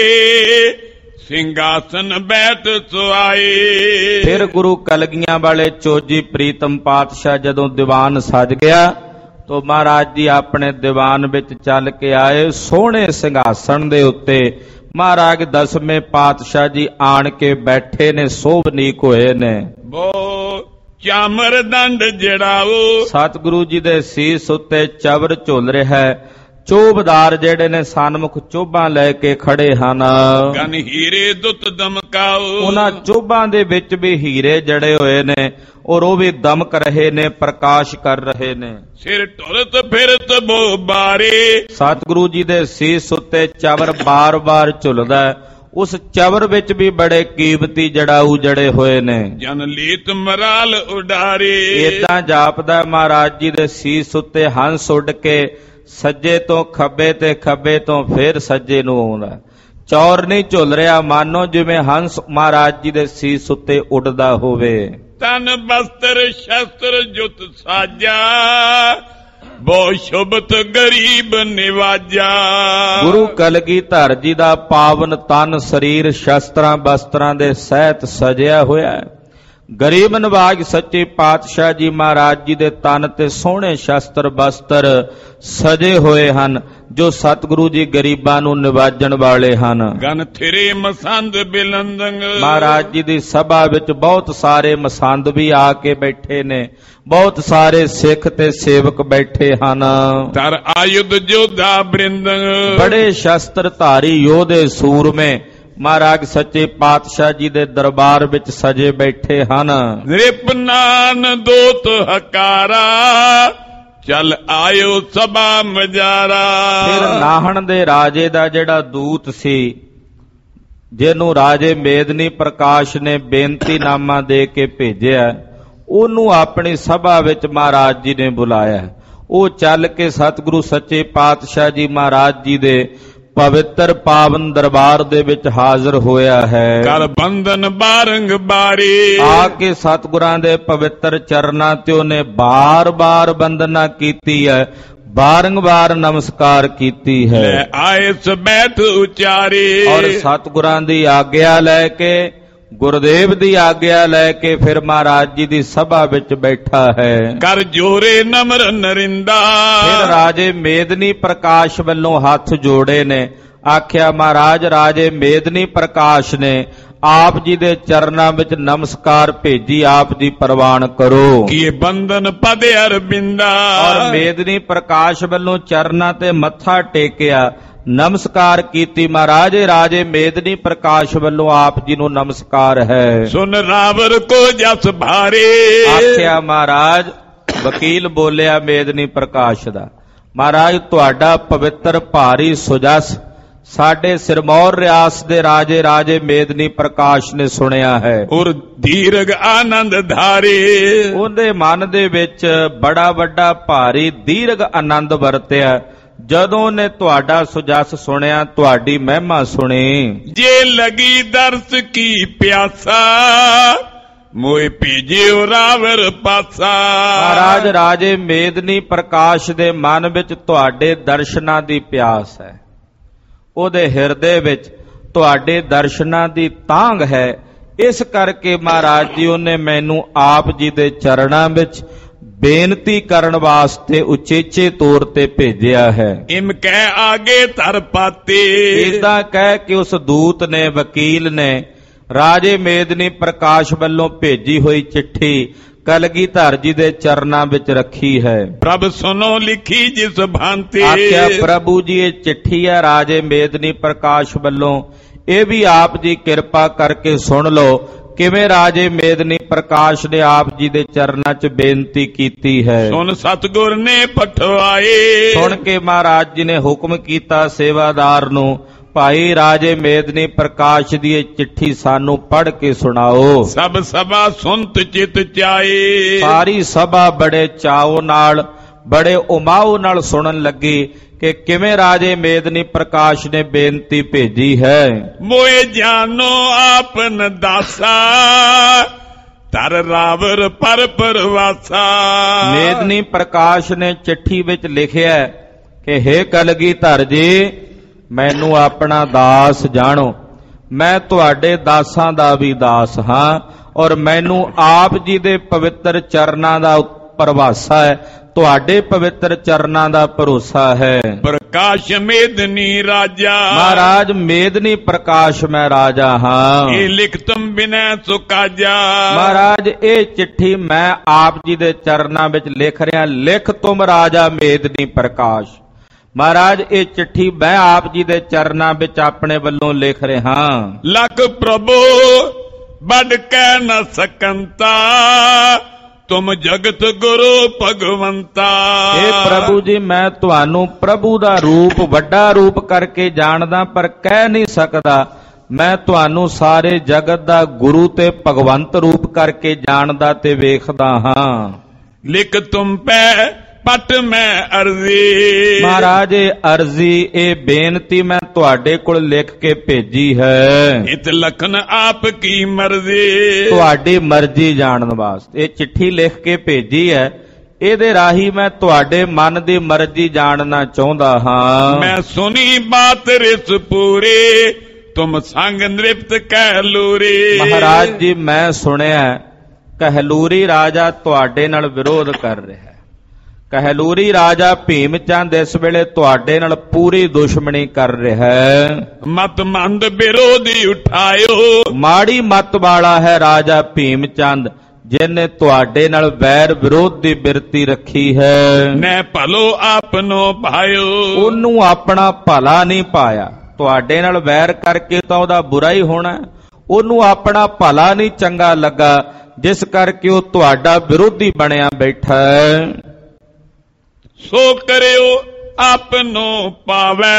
ਸਿੰਘਾਸਨ ਬੈਠ ਸੁਆਏ। ਫਿਰ ਗੁਰੂ ਕਲਗੀਆਂ ਵਾਲੇ ਚੋਜੀ ਪ੍ਰੀਤਮ ਪਾਤਸ਼ਾਹ ਜਦੋਂ ਦੀਵਾਨ ਸਜ ਗਿਆ ਤੋ ਮਹਾਰਾਜ ਜੀ ਆਪਣੇ ਦੀਵਾਨ ਵਿੱਚ ਚੱਲ ਕੇ ਆਏ। ਸੋਹਣੇ ਸਿੰਘਾਸਣ ਦੇ ਉੱਤੇ ਮਹਾਰਾਜ ਦਸਵੇਂ ਪਾਤਸ਼ਾਹ ਜੀ ਆਣ ਕੇ ਬੈਠੇ ਨੇ, ਸੋਭਨੀਕ ਹੋਏ ਨੇ। ਬੋ ਚਾਮਰ ਦੰਡ ਜੜਾਓ, ਸਤਿਗੁਰੂ ਜੀ ਦੇ ਸੀਸ ਉੱਤੇ ਚਵਰ ਝੁੱਲ ਰਿਹਾ ਹੈ। ਚੋਬਦਾਰ ਜਿਹੜੇ ਨੇ ਸਨਮੁਖ ਚੋਬਾਂ ਲੈ ਕੇ ਖੜੇ ਹਨ। ਗਨ ਹੀਰੇ ਦੁੱਤ ਦਮਕਾਓ, ਉਹਨਾਂ ਚੋਬਾਂ ਦੇ ਵਿੱਚ ਵੀ ਹੀਰੇ ਜੜੇ ਹੋਏ ਨੇ ਔਰ ਉਹ ਵੀ ਦਮਕ ਰਹੇ ਨੇ, ਪ੍ਰਕਾਸ਼ ਕਰ ਰਹੇ ਨੇ। ਸਿਰ ਢੁਲਤ ਫਿਰਤ ਬੋ ਬਾਰੇ, ਸਤਿਗੁਰੂ ਜੀ ਦੇ ਸੀਸ ਉੱਤੇ ਚਵਰ ਬਾਰ-ਬਾਰ ਝੁੱਲਦਾ ਹੈ। ਉਸ ਚਵਰ ਵਿੱਚ ਵੀ ਬੜੇ ਕੀਮਤੀ ਜੜਾਊ ਜੜੇ ਹੋਏ ਨੇ। ਜਨ ਲੀਤ ਮਰਾਲ ਉਡਾਰੇ, ਏਦਾਂ ਜਾਪਦਾ ਮਹਾਰਾਜ ਜੀ ਦੇ ਸੀਸ ਉੱਤੇ ਹੰਸ ਉੱਡ ਕੇ ਸੱਜੇ ਤੋਂ ਖੱਬੇ ਤੇ ਖੱਬੇ ਤੋਂ ਫਿਰ ਸੱਜੇ ਨੂੰ ਆਉਂਦਾ। ਚੌਰ ਨਹੀਂ ਝੁੱਲ ਰਿਹਾ, ਮਾਨੋ ਜਿਵੇਂ ਹੰਸ ਮਹਾਰਾਜ ਜੀ ਦੇ ਸੀਸ ਉੱਤੇ ਉੱਡਦਾ ਹੋਵੇ। ਤਨ ਬਸਤਰ ਸ਼ਸਤਰ ਜੁਤ ਸਾਜਾ, ਬਹੁ ਸ਼ੁਭਤ ਗਰੀਬ ਨਿਵਾਜਾ। ਗੁਰੂ ਕਲਗੀਧਰ ਜੀ ਦਾ ਪਾਵਨ ਤਨ ਸਰੀਰ ਸ਼ਸਤਰਾਂ ਬਸਤਰਾਂ ਦੇ ਸਹਿਤ ਸਜਿਆ ਹੋਇਆ ਹੈ। ਗਰੀਬ ਨਿਵਾਜ ਸੱਚੇ ਪਾਤਸ਼ਾਹ ਜੀ ਮਹਾਰਾਜ ਜੀ ਦੇ ਤਨ ਤੇ ਸੋਹਣੇ ਸ਼ਸਤਰ ਬਸਤਰ ਸਜੇ ਹੋਏ ਹਨ, ਜੋ ਸਤਿਗੁਰੂ ਜੀ ਗਰੀਬਾਂ ਨੂੰ ਨਿਵਾਜਣ ਵਾਲੇ ਹਨ। ਗਨ ਥਿਰੇ ਮਸੰਦ ਬਿਲੰਦੰਗ, ਮਹਾਰਾਜ ਜੀ ਦੀ ਸਭਾ ਵਿੱਚ ਬਹੁਤ ਸਾਰੇ ਮਸੰਦ ਵੀ ਆ ਕੇ ਬੈਠੇ ਨੇ, ਬਹੁਤ ਸਾਰੇ ਸਿੱਖ ਤੇ ਸੇਵਕ ਬੈਠੇ ਹਨ। ਧਰ ਆਯੁਧ ਜੋਧਾ ਬ੍ਰਿੰਦੰਗ, ਬੜੇ ਸ਼ਸਤਰ ਧਾਰੀ ਯੋਧੇ ਸੂਰਮੇ ਮਹਾਰਾਜ ਸੱਚੇ ਪਾਤਸ਼ਾਹ ਜੀ ਦੇ ਦਰਬਾਰ ਵਿੱਚ ਸਜੇ ਬੈਠੇ ਹਨ। ਰਿਪਨਾਨ ਦੋਤ ਹਕਾਰਾ, ਚੱਲ ਆਇਓ ਸਭਾ ਮਜਾਰਾ। ਫਿਰ ਨਾਹਣ ਦੇ ਰਾਜੇ ਦਾ ਜਿਹੜਾ ਦੂਤ ਸੀ, ਜਿਹਨੂੰ ਰਾਜੇ ਮੇਦਨੀ ਪ੍ਰਕਾਸ਼ ਨੇ ਬੇਨਤੀਨਾਮਾ ਦੇ ਕੇ ਭੇਜਿਆ, ਉਹਨੂੰ ਆਪਣੀ ਸਭਾ ਵਿੱਚ ਮਹਾਰਾਜ ਜੀ ਨੇ ਬੁਲਾਇਆ। ਉਹ ਚੱਲ ਕੇ ਸਤਿਗੁਰੂ ਸੱਚੇ ਪਾਤਸ਼ਾਹ ਜੀ ਮਹਾਰਾਜ ਜੀ ਦੇ ਪਵਿੱਤਰ ਪਾਵਨ ਦਰਬਾਰ ਦੇ ਵਿੱਚ ਹਾਜ਼ਰ ਹੋਇਆ ਹੈ। ਕਰ ਬੰਧਨ ਬਾਰੰਬਾਰੀ ਆ ਕੇ ਸਤਿਗੁਰਾਂ ਦੇ ਪਵਿੱਤਰ ਚਰਨਾਂ ਤੇ ਉਹਨੇ ਬਾਰ-ਬਾਰ ਬੰਦਨਾ ਕੀਤੀ ਹੈ, ਬਾਰੰਬਾਰ ਨਮਸਕਾਰ ਕੀਤੀ ਹੈ। ਲੈ ਆਏ ਸਬੈਠ ਉਚਾਰੀ ਔਰ ਸਤਿਗੁਰਾਂ ਦੀ ਆਗਿਆ ਲੈ ਕੇ, ਗੁਰਦੇਵ ਦੀ ਆਗਿਆ ਲੈ ਕੇ ਫਿਰ ਮਹਾਰਾਜ ਜੀ ਦੀ ਸਭਾ ਵਿੱਚ ਬੈਠਾ ਹੈ। ਕਰ ਜੋਰੇ ਨਮਰ ਨਰਿੰਦਾ ਫਿਰ ਰਾਜੇ ਮੇਦਨੀ ਪ੍ਰਕਾਸ਼ ਵੱਲੋਂ ਹੱਥ ਜੋੜੇ ਨੇ, ਆਖਿਆ ਮਹਾਰਾਜ ਰਾਜੇ ਮੇਦਨੀ ਪ੍ਰਕਾਸ਼ ਨੇ ਆਪ ਜੀ ਦੇ ਚਰਨਾਂ ਵਿੱਚ ਨਮਸਕਾਰ ਭੇਜੀ, ਆਪ ਜੀ ਪ੍ਰਵਾਨ ਕਰੋ। ਕੀ ਬੰਧਨ ਪਦ ਅਰਬਿੰਦਾ ਔਰ ਮੇਦਨੀ ਪ੍ਰਕਾਸ਼ ਵੱਲੋਂ ਚਰਨਾਂ ਤੇ ਮੱਥਾ ਟੇਕਿਆ, ਨਮਸਕਾਰ ਕੀਤੀ। ਮਹਾਰਾਜ ਰਾਜੇ ਮੇਦਨੀ ਪ੍ਰਕਾਸ਼ ਵੱਲੋਂ ਆਪ ਜੀ ਨੂੰ ਨਮਸਕਾਰ ਹੈ। ਸੁਨ ਰਾਵਰ ਕੋ ਜਸ ਭਾਰੇ ਆਖਿਆ ਮਹਾਰਾਜ, ਵਕੀਲ ਬੋਲਿਆ ਮੇਦਨੀ ਪ੍ਰਕਾਸ਼ ਦਾ, ਮਹਾਰਾਜ ਤੁਹਾਡਾ ਪਵਿੱਤਰ ਭਾਰੀ ਸੁਜਸ ਸਾਡੇ ਸਿਰਮੌਰ ਰਿਆਸ ਦੇ ਰਾਜੇ ਰਾਜੇ ਮੇਦਨੀ ਪ੍ਰਕਾਸ਼ ਨੇ ਸੁਣਿਆ ਹੈ। ਔਰ ਦੀਰਘ ਆਨੰਦ ਧਾਰੇ ਉਹਦੇ ਮਨ ਦੇ ਵਿੱਚ ਬੜਾ ਵੱਡਾ ਭਾਰੀ ਦੀਰਘ ਆਨੰਦ ਵਰਤਿਆ ਜਦੋਂ ਉਹਨੇ ਤੁਹਾਡਾ ਸੁਜਸ ਸੁਣਿਆ, ਤੁਹਾਡੀ ਮਹਿਮਾ ਸੁਣੀ। ਜੇ ਲਗੀ ਦਰਸ ਕੀ ਪਿਆਸਾ ਮੋਏ ਭੇਜਿਓ ਰਾਵਰ ਪਾਸਾ। ਮਹਾਰਾਜ ਰਾਜੇ ਮੇਦਨੀ ਪ੍ਰਕਾਸ਼ ਦੇ ਮਨ ਵਿੱਚ ਤੁਹਾਡੇ ਦਰਸ਼ਨਾਂ ਦੀ ਪਿਆਸ ਹੈ, ਉਹਦੇ ਹਿਰਦੇ ਵਿੱਚ ਤੁਹਾਡੇ ਦਰਸ਼ਨਾਂ ਦੀ ਤਾਂਘ ਹੈ। ਇਸ ਕਰਕੇ ਮਹਾਰਾਜ ਜੀ ਉਹਨੇ ਮੈਨੂੰ ਆਪ ਜੀ ਦੇ ਚਰਨਾਂ ਵਿੱਚ ਬੇਨਤੀ ਕਰਨ ਵਾਸਤੇ ਉਚੇਚੇ ਤੌਰ ਤੇ ਭੇਜਿਆ ਹੈ। ਇਮ ਕਹਿ ਆਗੇ ਧਰ ਪਾਤੇ ਇਦਾਂ ਕਹਿ ਕੇ ਉਸ ਦੂਤ ਨੇ, ਵਕੀਲ ਨੇ ਰਾਜੇ ਮੇਦਨੀ ਪ੍ਰਕਾਸ਼ ਵੱਲੋਂ ਭੇਜੀ ਹੋਈ ਚਿੱਠੀ ਕਲਗੀਧਰ ਜੀ ਦੇ ਚਰਨਾਂ ਵਿੱਚ ਰੱਖੀ ਹੈ। ਪ੍ਰਭ ਸੁਨੋ ਲਿਖੀ ਜਿਸ ਭਾਂਤੀ ਆਖਿਆ ਪ੍ਰਭੂ ਜੀ ਇਹ ਚਿੱਠੀ ਹੈ ਰਾਜੇ ਮੇਦਨੀ ਪ੍ਰਕਾਸ਼ ਵੱਲੋਂ, ਇਹ ਵੀ ਆਪ ਜੀ ਕਿਰਪਾ ਕਰਕੇ ਸੁਣ ਲਓ ਕਿਵੇਂ ਰਾਜੇ ਮੇਦਨੀ ਪ੍ਰਕਾਸ਼ ਨੇ ਆਪ ਜੀ ਦੇ ਚਰਨਾਂ 'ਚ ਬੇਨਤੀ ਕੀਤੀ ਹੈ। ਸੁਣ ਸਤਿਗੁਰ ਨੇ ਪਠਵਾਏ ਸੁਣ ਕੇ ਮਹਾਰਾਜ ਜੀ ਨੇ ਹੁਕਮ ਕੀਤਾ ਸੇਵਾਦਾਰ ਨੂੰ, ਭਾਈ ਰਾਜੇ ਮੇਦਨੀ ਪ੍ਰਕਾਸ਼ ਦੀ ਇਹ ਚਿੱਠੀ ਸਾਨੂੰ ਪੜ੍ਹ ਕੇ ਸੁਣਾਓ। ਸਭ ਸਭਾ ਸੁਨਤ ਚਿਤ ਚਾਏ ਸਾਰੀ ਸਭਾ ਬੜੇ ਚਾਉ ਨਾਲ, ਬੜੇ ਉਮਾਉ ਨਾਲ ਸੁਣਨ ਲੱਗੀ ਕਿ ਕਿਵੇਂ ਰਾਜੇ ਮੇਦਨੀ ਪ੍ਰਕਾਸ਼ ਨੇ ਬੇਨਤੀ ਭੇਜੀ ਹੈ। ਮੋਏ ਜਾਨੋ ਆਪਨ ਦਾਸਾ ਧਰ ਰਾਵਰ ਪਰ ਪਰਵਾਸਾ। ਮੇਦਨੀ ਪ੍ਰਕਾਸ਼ ਨੇ ਚਿੱਠੀ ਵਿੱਚ ਲਿਖਿਆ ਕਿ ਹੇ ਕਲਗੀਧਰ ਜੀ, ਮੈਨੂੰ ਆਪਣਾ ਦਾਸ ਜਾਣੋ, ਮੈਂ ਤੁਹਾਡੇ ਦਾਸਾਂ ਦਾ ਵੀ ਦਾਸ ਹਾਂ ਔਰ ਮੈਨੂੰ ਆਪ ਜੀ ਦੇ ਪਵਿੱਤਰ ਚਰਨਾਂ ਦਾ ਪਰਵਾਸਾ ਹੈ, ਤੁਹਾਡੇ ਪਵਿੱਤਰ ਚਰਨਾਂ ਦਾ ਭਰੋਸਾ ਹੈ। ਪ੍ਰਕਾਸ਼ ਮੇਦਨੀ ਰਾਜਾ ਮਹਾਰਾਜ ਮੇਦਨੀ ਪ੍ਰਕਾਸ਼ ਮੈਂ ਰਾਜਾ ਹਾਂ। ਇਹ ਲਿਖ ਤੁਮ ਬਿਨੈ ਸੁਕਾਜਾ ਮਹਾਰਾਜ ਇਹ ਚਿੱਠੀ ਮੈਂ ਆਪ ਜੀ ਦੇ ਚਰਨਾਂ ਵਿੱਚ ਲਿਖ ਰਿਹਾ, ਲਿਖ ਤੁਮ ਰਾਜਾ ਮੇਦਨੀ ਪ੍ਰਕਾਸ਼। ਮਹਾਰਾਜ ਇਹ ਚਿੱਠੀ ਮੈਂ ਆਪ ਜੀ ਦੇ ਚਰਨਾਂ ਵਿੱਚ ਆਪਣੇ ਵੱਲੋਂ ਲਿਖ ਰਿਹਾ। ਲਖ ਪ੍ਰਭੂ ਵੱਡ ਕਹਿ ਨ ਸਕੰਤਾ ਤੁਮ ਜਗਤ ਗੁਰੂ ਭਗਵੰਤਾ। ਇਹ ਪ੍ਰਭੂ ਜੀ ਮੈਂ ਤੁਹਾਨੂੰ ਪ੍ਰਭੂ ਦਾ ਰੂਪ ਵੱਡਾ ਰੂਪ ਕਰਕੇ ਜਾਣਦਾ, ਪਰ ਕਹਿ ਨਹੀਂ ਸਕਦਾ। ਮੈਂ ਤੁਹਾਨੂੰ ਸਾਰੇ ਜਗਤ ਦਾ ਗੁਰੂ ਤੇ ਭਗਵੰਤ ਰੂਪ ਕਰਕੇ ਜਾਣਦਾ ਤੇ ਵੇਖਦਾ ਹਾਂ। ਲਿਖ ਤੁਮ ਪੈ ਪਟ ਮੈਂ ਅਰਜ਼ੀ ਮਹਾਰਾਜ ਇਹ ਅਰਜ਼ੀ, ਇਹ ਬੇਨਤੀ ਮੈਂ ਤੁਹਾਡੇ ਕੋਲ ਲਿਖ ਕੇ ਭੇਜੀ ਹੈ। ਇਤ ਲਖਨ ਆਪ ਕੀ ਮਰਜ਼ੀ ਤੁਹਾਡੀ ਮਰਜ਼ੀ ਜਾਣਨ ਵਾਸਤੇ ਇਹ ਚਿੱਠੀ ਲਿਖ ਕੇ ਭੇਜੀ ਹੈ। ਇਹਦੇ ਰਾਹੀਂ ਮੈਂ ਤੁਹਾਡੇ ਮਨ ਦੀ ਮਰਜ਼ੀ ਜਾਣਨਾ ਚਾਹੁੰਦਾ ਹਾਂ। ਮੈਂ ਸੁਣੀ ਬਾਤ ਰਿਸ ਪੂਰੇ ਤੁਮ ਸੰਗ ਨਿਰਪਤ ਕਹਿਲੂਰੀ। ਮਹਾਰਾਜ ਜੀ ਮੈਂ ਸੁਣਿਆ ਕਹਿਲੂਰੀ ਰਾਜਾ ਤੁਹਾਡੇ ਨਾਲ ਵਿਰੋਧ ਕਰ ਰਿਹਾ ਹੈ। ਕਹਿਲੂਰੀ ਰਾਜਾ ਭੀਮ ਚੰਦ ਇਸ ਵੇਲੇ ਤੁਹਾਡੇ ਨਾਲ ਪੂਰੀ ਦੁਸ਼ਮਣੀ ਕਰ ਰਿਹਾ ਹੈ। ਮਤ ਮੰਦ ਵਿਰੋਧੀ ਉਠਾਇਓ ਮਾੜੀ ਮਤ ਵਾਲਾ ਹੈ ਰਾਜਾ ਭੀਮ ਚੰਦ, ਜਿਹਨੇ ਤੁਹਾਡੇ ਨਾਲ ਵੈਰ ਵਿਰੋਧ ਦੀ ਬਿਰਤੀ ਰੱਖੀ ਹੈ। ਮੈਂ ਭਲੋ ਆਪਨੋ ਭਾਇਓ ਉਹਨੂੰ ਆਪਣਾ ਭਲਾ ਨਹੀਂ ਪਾਇਆ। ਤੁਹਾਡੇ ਨਾਲ ਵੈਰ ਕਰਕੇ ਤਾਂ ਉਹਦਾ ਬੁਰਾ ਹੀ ਹੋਣਾ, ਉਹਨੂੰ ਆਪਣਾ ਭਲਾ ਨਹੀਂ ਚੰਗਾ ਲੱਗਾ, ਜਿਸ ਕਰਕੇ ਉਹ ਤੁਹਾਡਾ ਵਿਰੋਧੀ ਬਣਿਆ ਬੈਠਾ ਹੈ। ਸੋ ਕਰਿਓ ਆਪਨੋ ਪਾਵੈ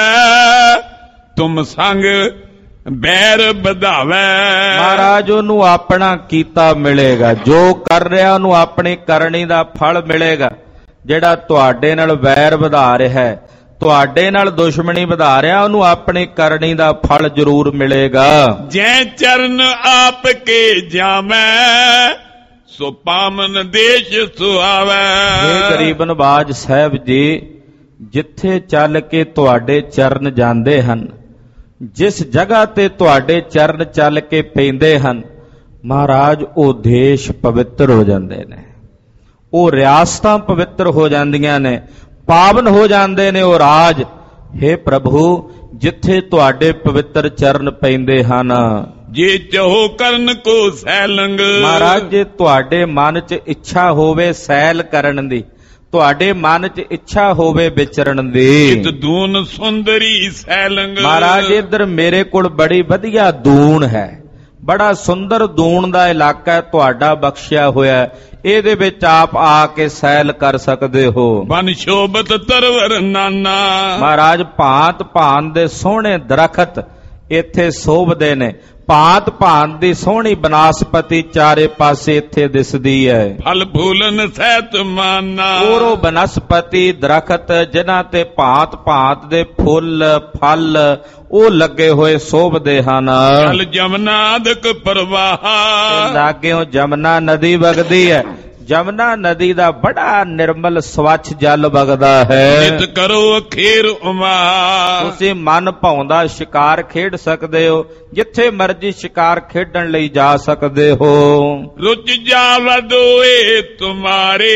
ਤੁਮ ਸੰਗ ਬੈਰ ਵਧਾਵੈ। ਮਹਾਰਾਜ ਉਹਨੂੰ ਆਪਣਾ ਕੀਤਾ ਮਿਲੇਗਾ, ਜੋ ਕਰ ਰਿਹਾ ਉਹਨੂੰ ਆਪਣੀ ਕਰਨੀ ਦਾ ਫਲ ਮਿਲੇਗਾ। ਜਿਹੜਾ ਤੁਹਾਡੇ ਨਾਲ ਵੈਰ ਵਧਾ ਰਿਹਾ ਹੈ, ਤੁਹਾਡੇ ਨਾਲ ਦੁਸ਼ਮਣੀ ਵਧਾ ਰਿਹਾ, ਉਹਨੂੰ ਆਪਣੀ ਕਰਨੀ ਦਾ ਫਲ ਜ਼ਰੂਰ ਮਿਲੇਗਾ। ਜੈ ਚਰਨ ਆਪ ਕੇ ਜਾਵੈ ਸੋ ਪਾਵਨ ਦੇਸ਼ ਸੁਹਾਵੈ। ਇਹ ਗਰੀਬ ਨਵਾਜ ਸਾਹਿਬ ਜੀ, ਜਿੱਥੇ ਚੱਲ ਕੇ ਤੁਹਾਡੇ ਚਰਨ ਜਾਂਦੇ ਹਨ, ਜਿਸ ਜਗ੍ਹਾ ਤੇ ਤੁਹਾਡੇ ਚਰਨ ਚੱਲ ਕੇ ਪੈਂਦੇ ਹਨ, ਮਹਾਰਾਜ ਉਹ ਦੇਸ਼ ਪਵਿੱਤਰ ਹੋ ਜਾਂਦੇ ਨੇ, ਉਹ ਰਿਆਸਤਾਂ ਪਵਿੱਤਰ ਹੋ ਜਾਂਦੀਆਂ ਨੇ, ਪਾਵਨ ਹੋ ਜਾਂਦੇ ਨੇ ਉਹ ਰਾਜ। ਹੇ ਪ੍ਰਭੂ, ਜਿੱਥੇ ਤੁਹਾਡੇ ਪਵਿੱਤਰ ਚਰਨ ਪੈਂਦੇ ਹਨ, ਜੇ ਚਾਹੋ ਕਰਨ ਕੋ ਸੈਲੰਗ। ਮਹਾਰਾਜ, ਜੇ ਤੁਹਾਡੇ ਮਨ 'ਚ ਇੱਛਾ ਹੋਵੇ ਸੈਲ ਕਰਨ ਦੀ, ਤੁਹਾਡੇ ਮਨ 'ਚ ਇੱਛਾ ਹੋਵੇ ਵਿਚਰਨ ਦੀ, ਇਤ ਦੂਨ ਸੁੰਦਰੀ ਸੈਲੰਗ। ਮਹਾਰਾਜ, ਇੱਧਰ ਮੇਰੇ ਕੋਲ ਬੜੀ ਵਧੀਆ ਦੂਣ ਹੈ, ਬੜਾ ਸੁੰਦਰ ਦੂਣ ਦਾ ਇਲਾਕਾ ਹੈ ਤੁਹਾਡਾ ਬਖਸ਼ਿਆ ਹੋਇਆ, ਇਹਦੇ ਵਿੱਚ ਆਪ ਆ ਕੇ ਸੈਲ ਕਰ ਸਕਦੇ ਹੋ। ਬਨ ਸ਼ੋਭਤ ਤਰਵਰ ਨਾਨਾ। ਮਹਾਰਾਜ, ਭਾਂਤ ਭਾਂਤ ਦੇ ਸੋਹਣੇ ਦਰਖਤ ਇੱਥੇ ਸ਼ੋਭਦੇ ਨੇ, ਭਾਂਤ ਭਾਂਤ ਦੀ ਸੋਹਣੀ ਬਨਾਸਪਤੀ ਚਾਰੇ ਪਾਸੇ ਇੱਥੇ ਦਿਸਦੀ ਹੈ। ਫਲ ਫੂਲਨ ਸਹਿਤ ਮਾਨਾ। ਉਹ ਬਨਸਪਤੀ ਦਰਖਤ ਜਿਨ੍ਹਾਂ ਤੇ ਭਾਂਤ ਭਾਂਤ ਦੇ ਫੁੱਲ ਫਲ ਉਹ ਲੱਗੇ ਹੋਏ ਸ਼ੋਭਦੇ ਹਨ। ਜਲ ਜਮਨਾ ਅਦਕ ਪ੍ਰਵਾਹ। ਲਾਗਿਓ ਜਮਨਾ ਨਦੀ ਵਗਦੀ ਹੈ, ਜਮਨਾ ਨਦੀ ਦਾ ਬੜਾ ਨਿਰਮਲ ਸਵੱਛ ਜਲ ਵਗਦਾ ਹੈ। ਨਿਤ ਕਰੋ ਅਖੀਰ ਉਮਾ। ਤੁਸੀਂ ਮਨ ਭਾਉਂਦਾ ਸ਼ਿਕਾਰ ਖੇਡ ਸਕਦੇ ਹੋ, ਜਿੱਥੇ ਮਰਜ਼ੀ ਸ਼ਿਕਾਰ ਖੇਡਣ ਲਈ ਜਾ ਸਕਦੇ ਹੋ। ਰੁਚ ਜਾਵਦੋਏ ਤੁਮਾਰੇ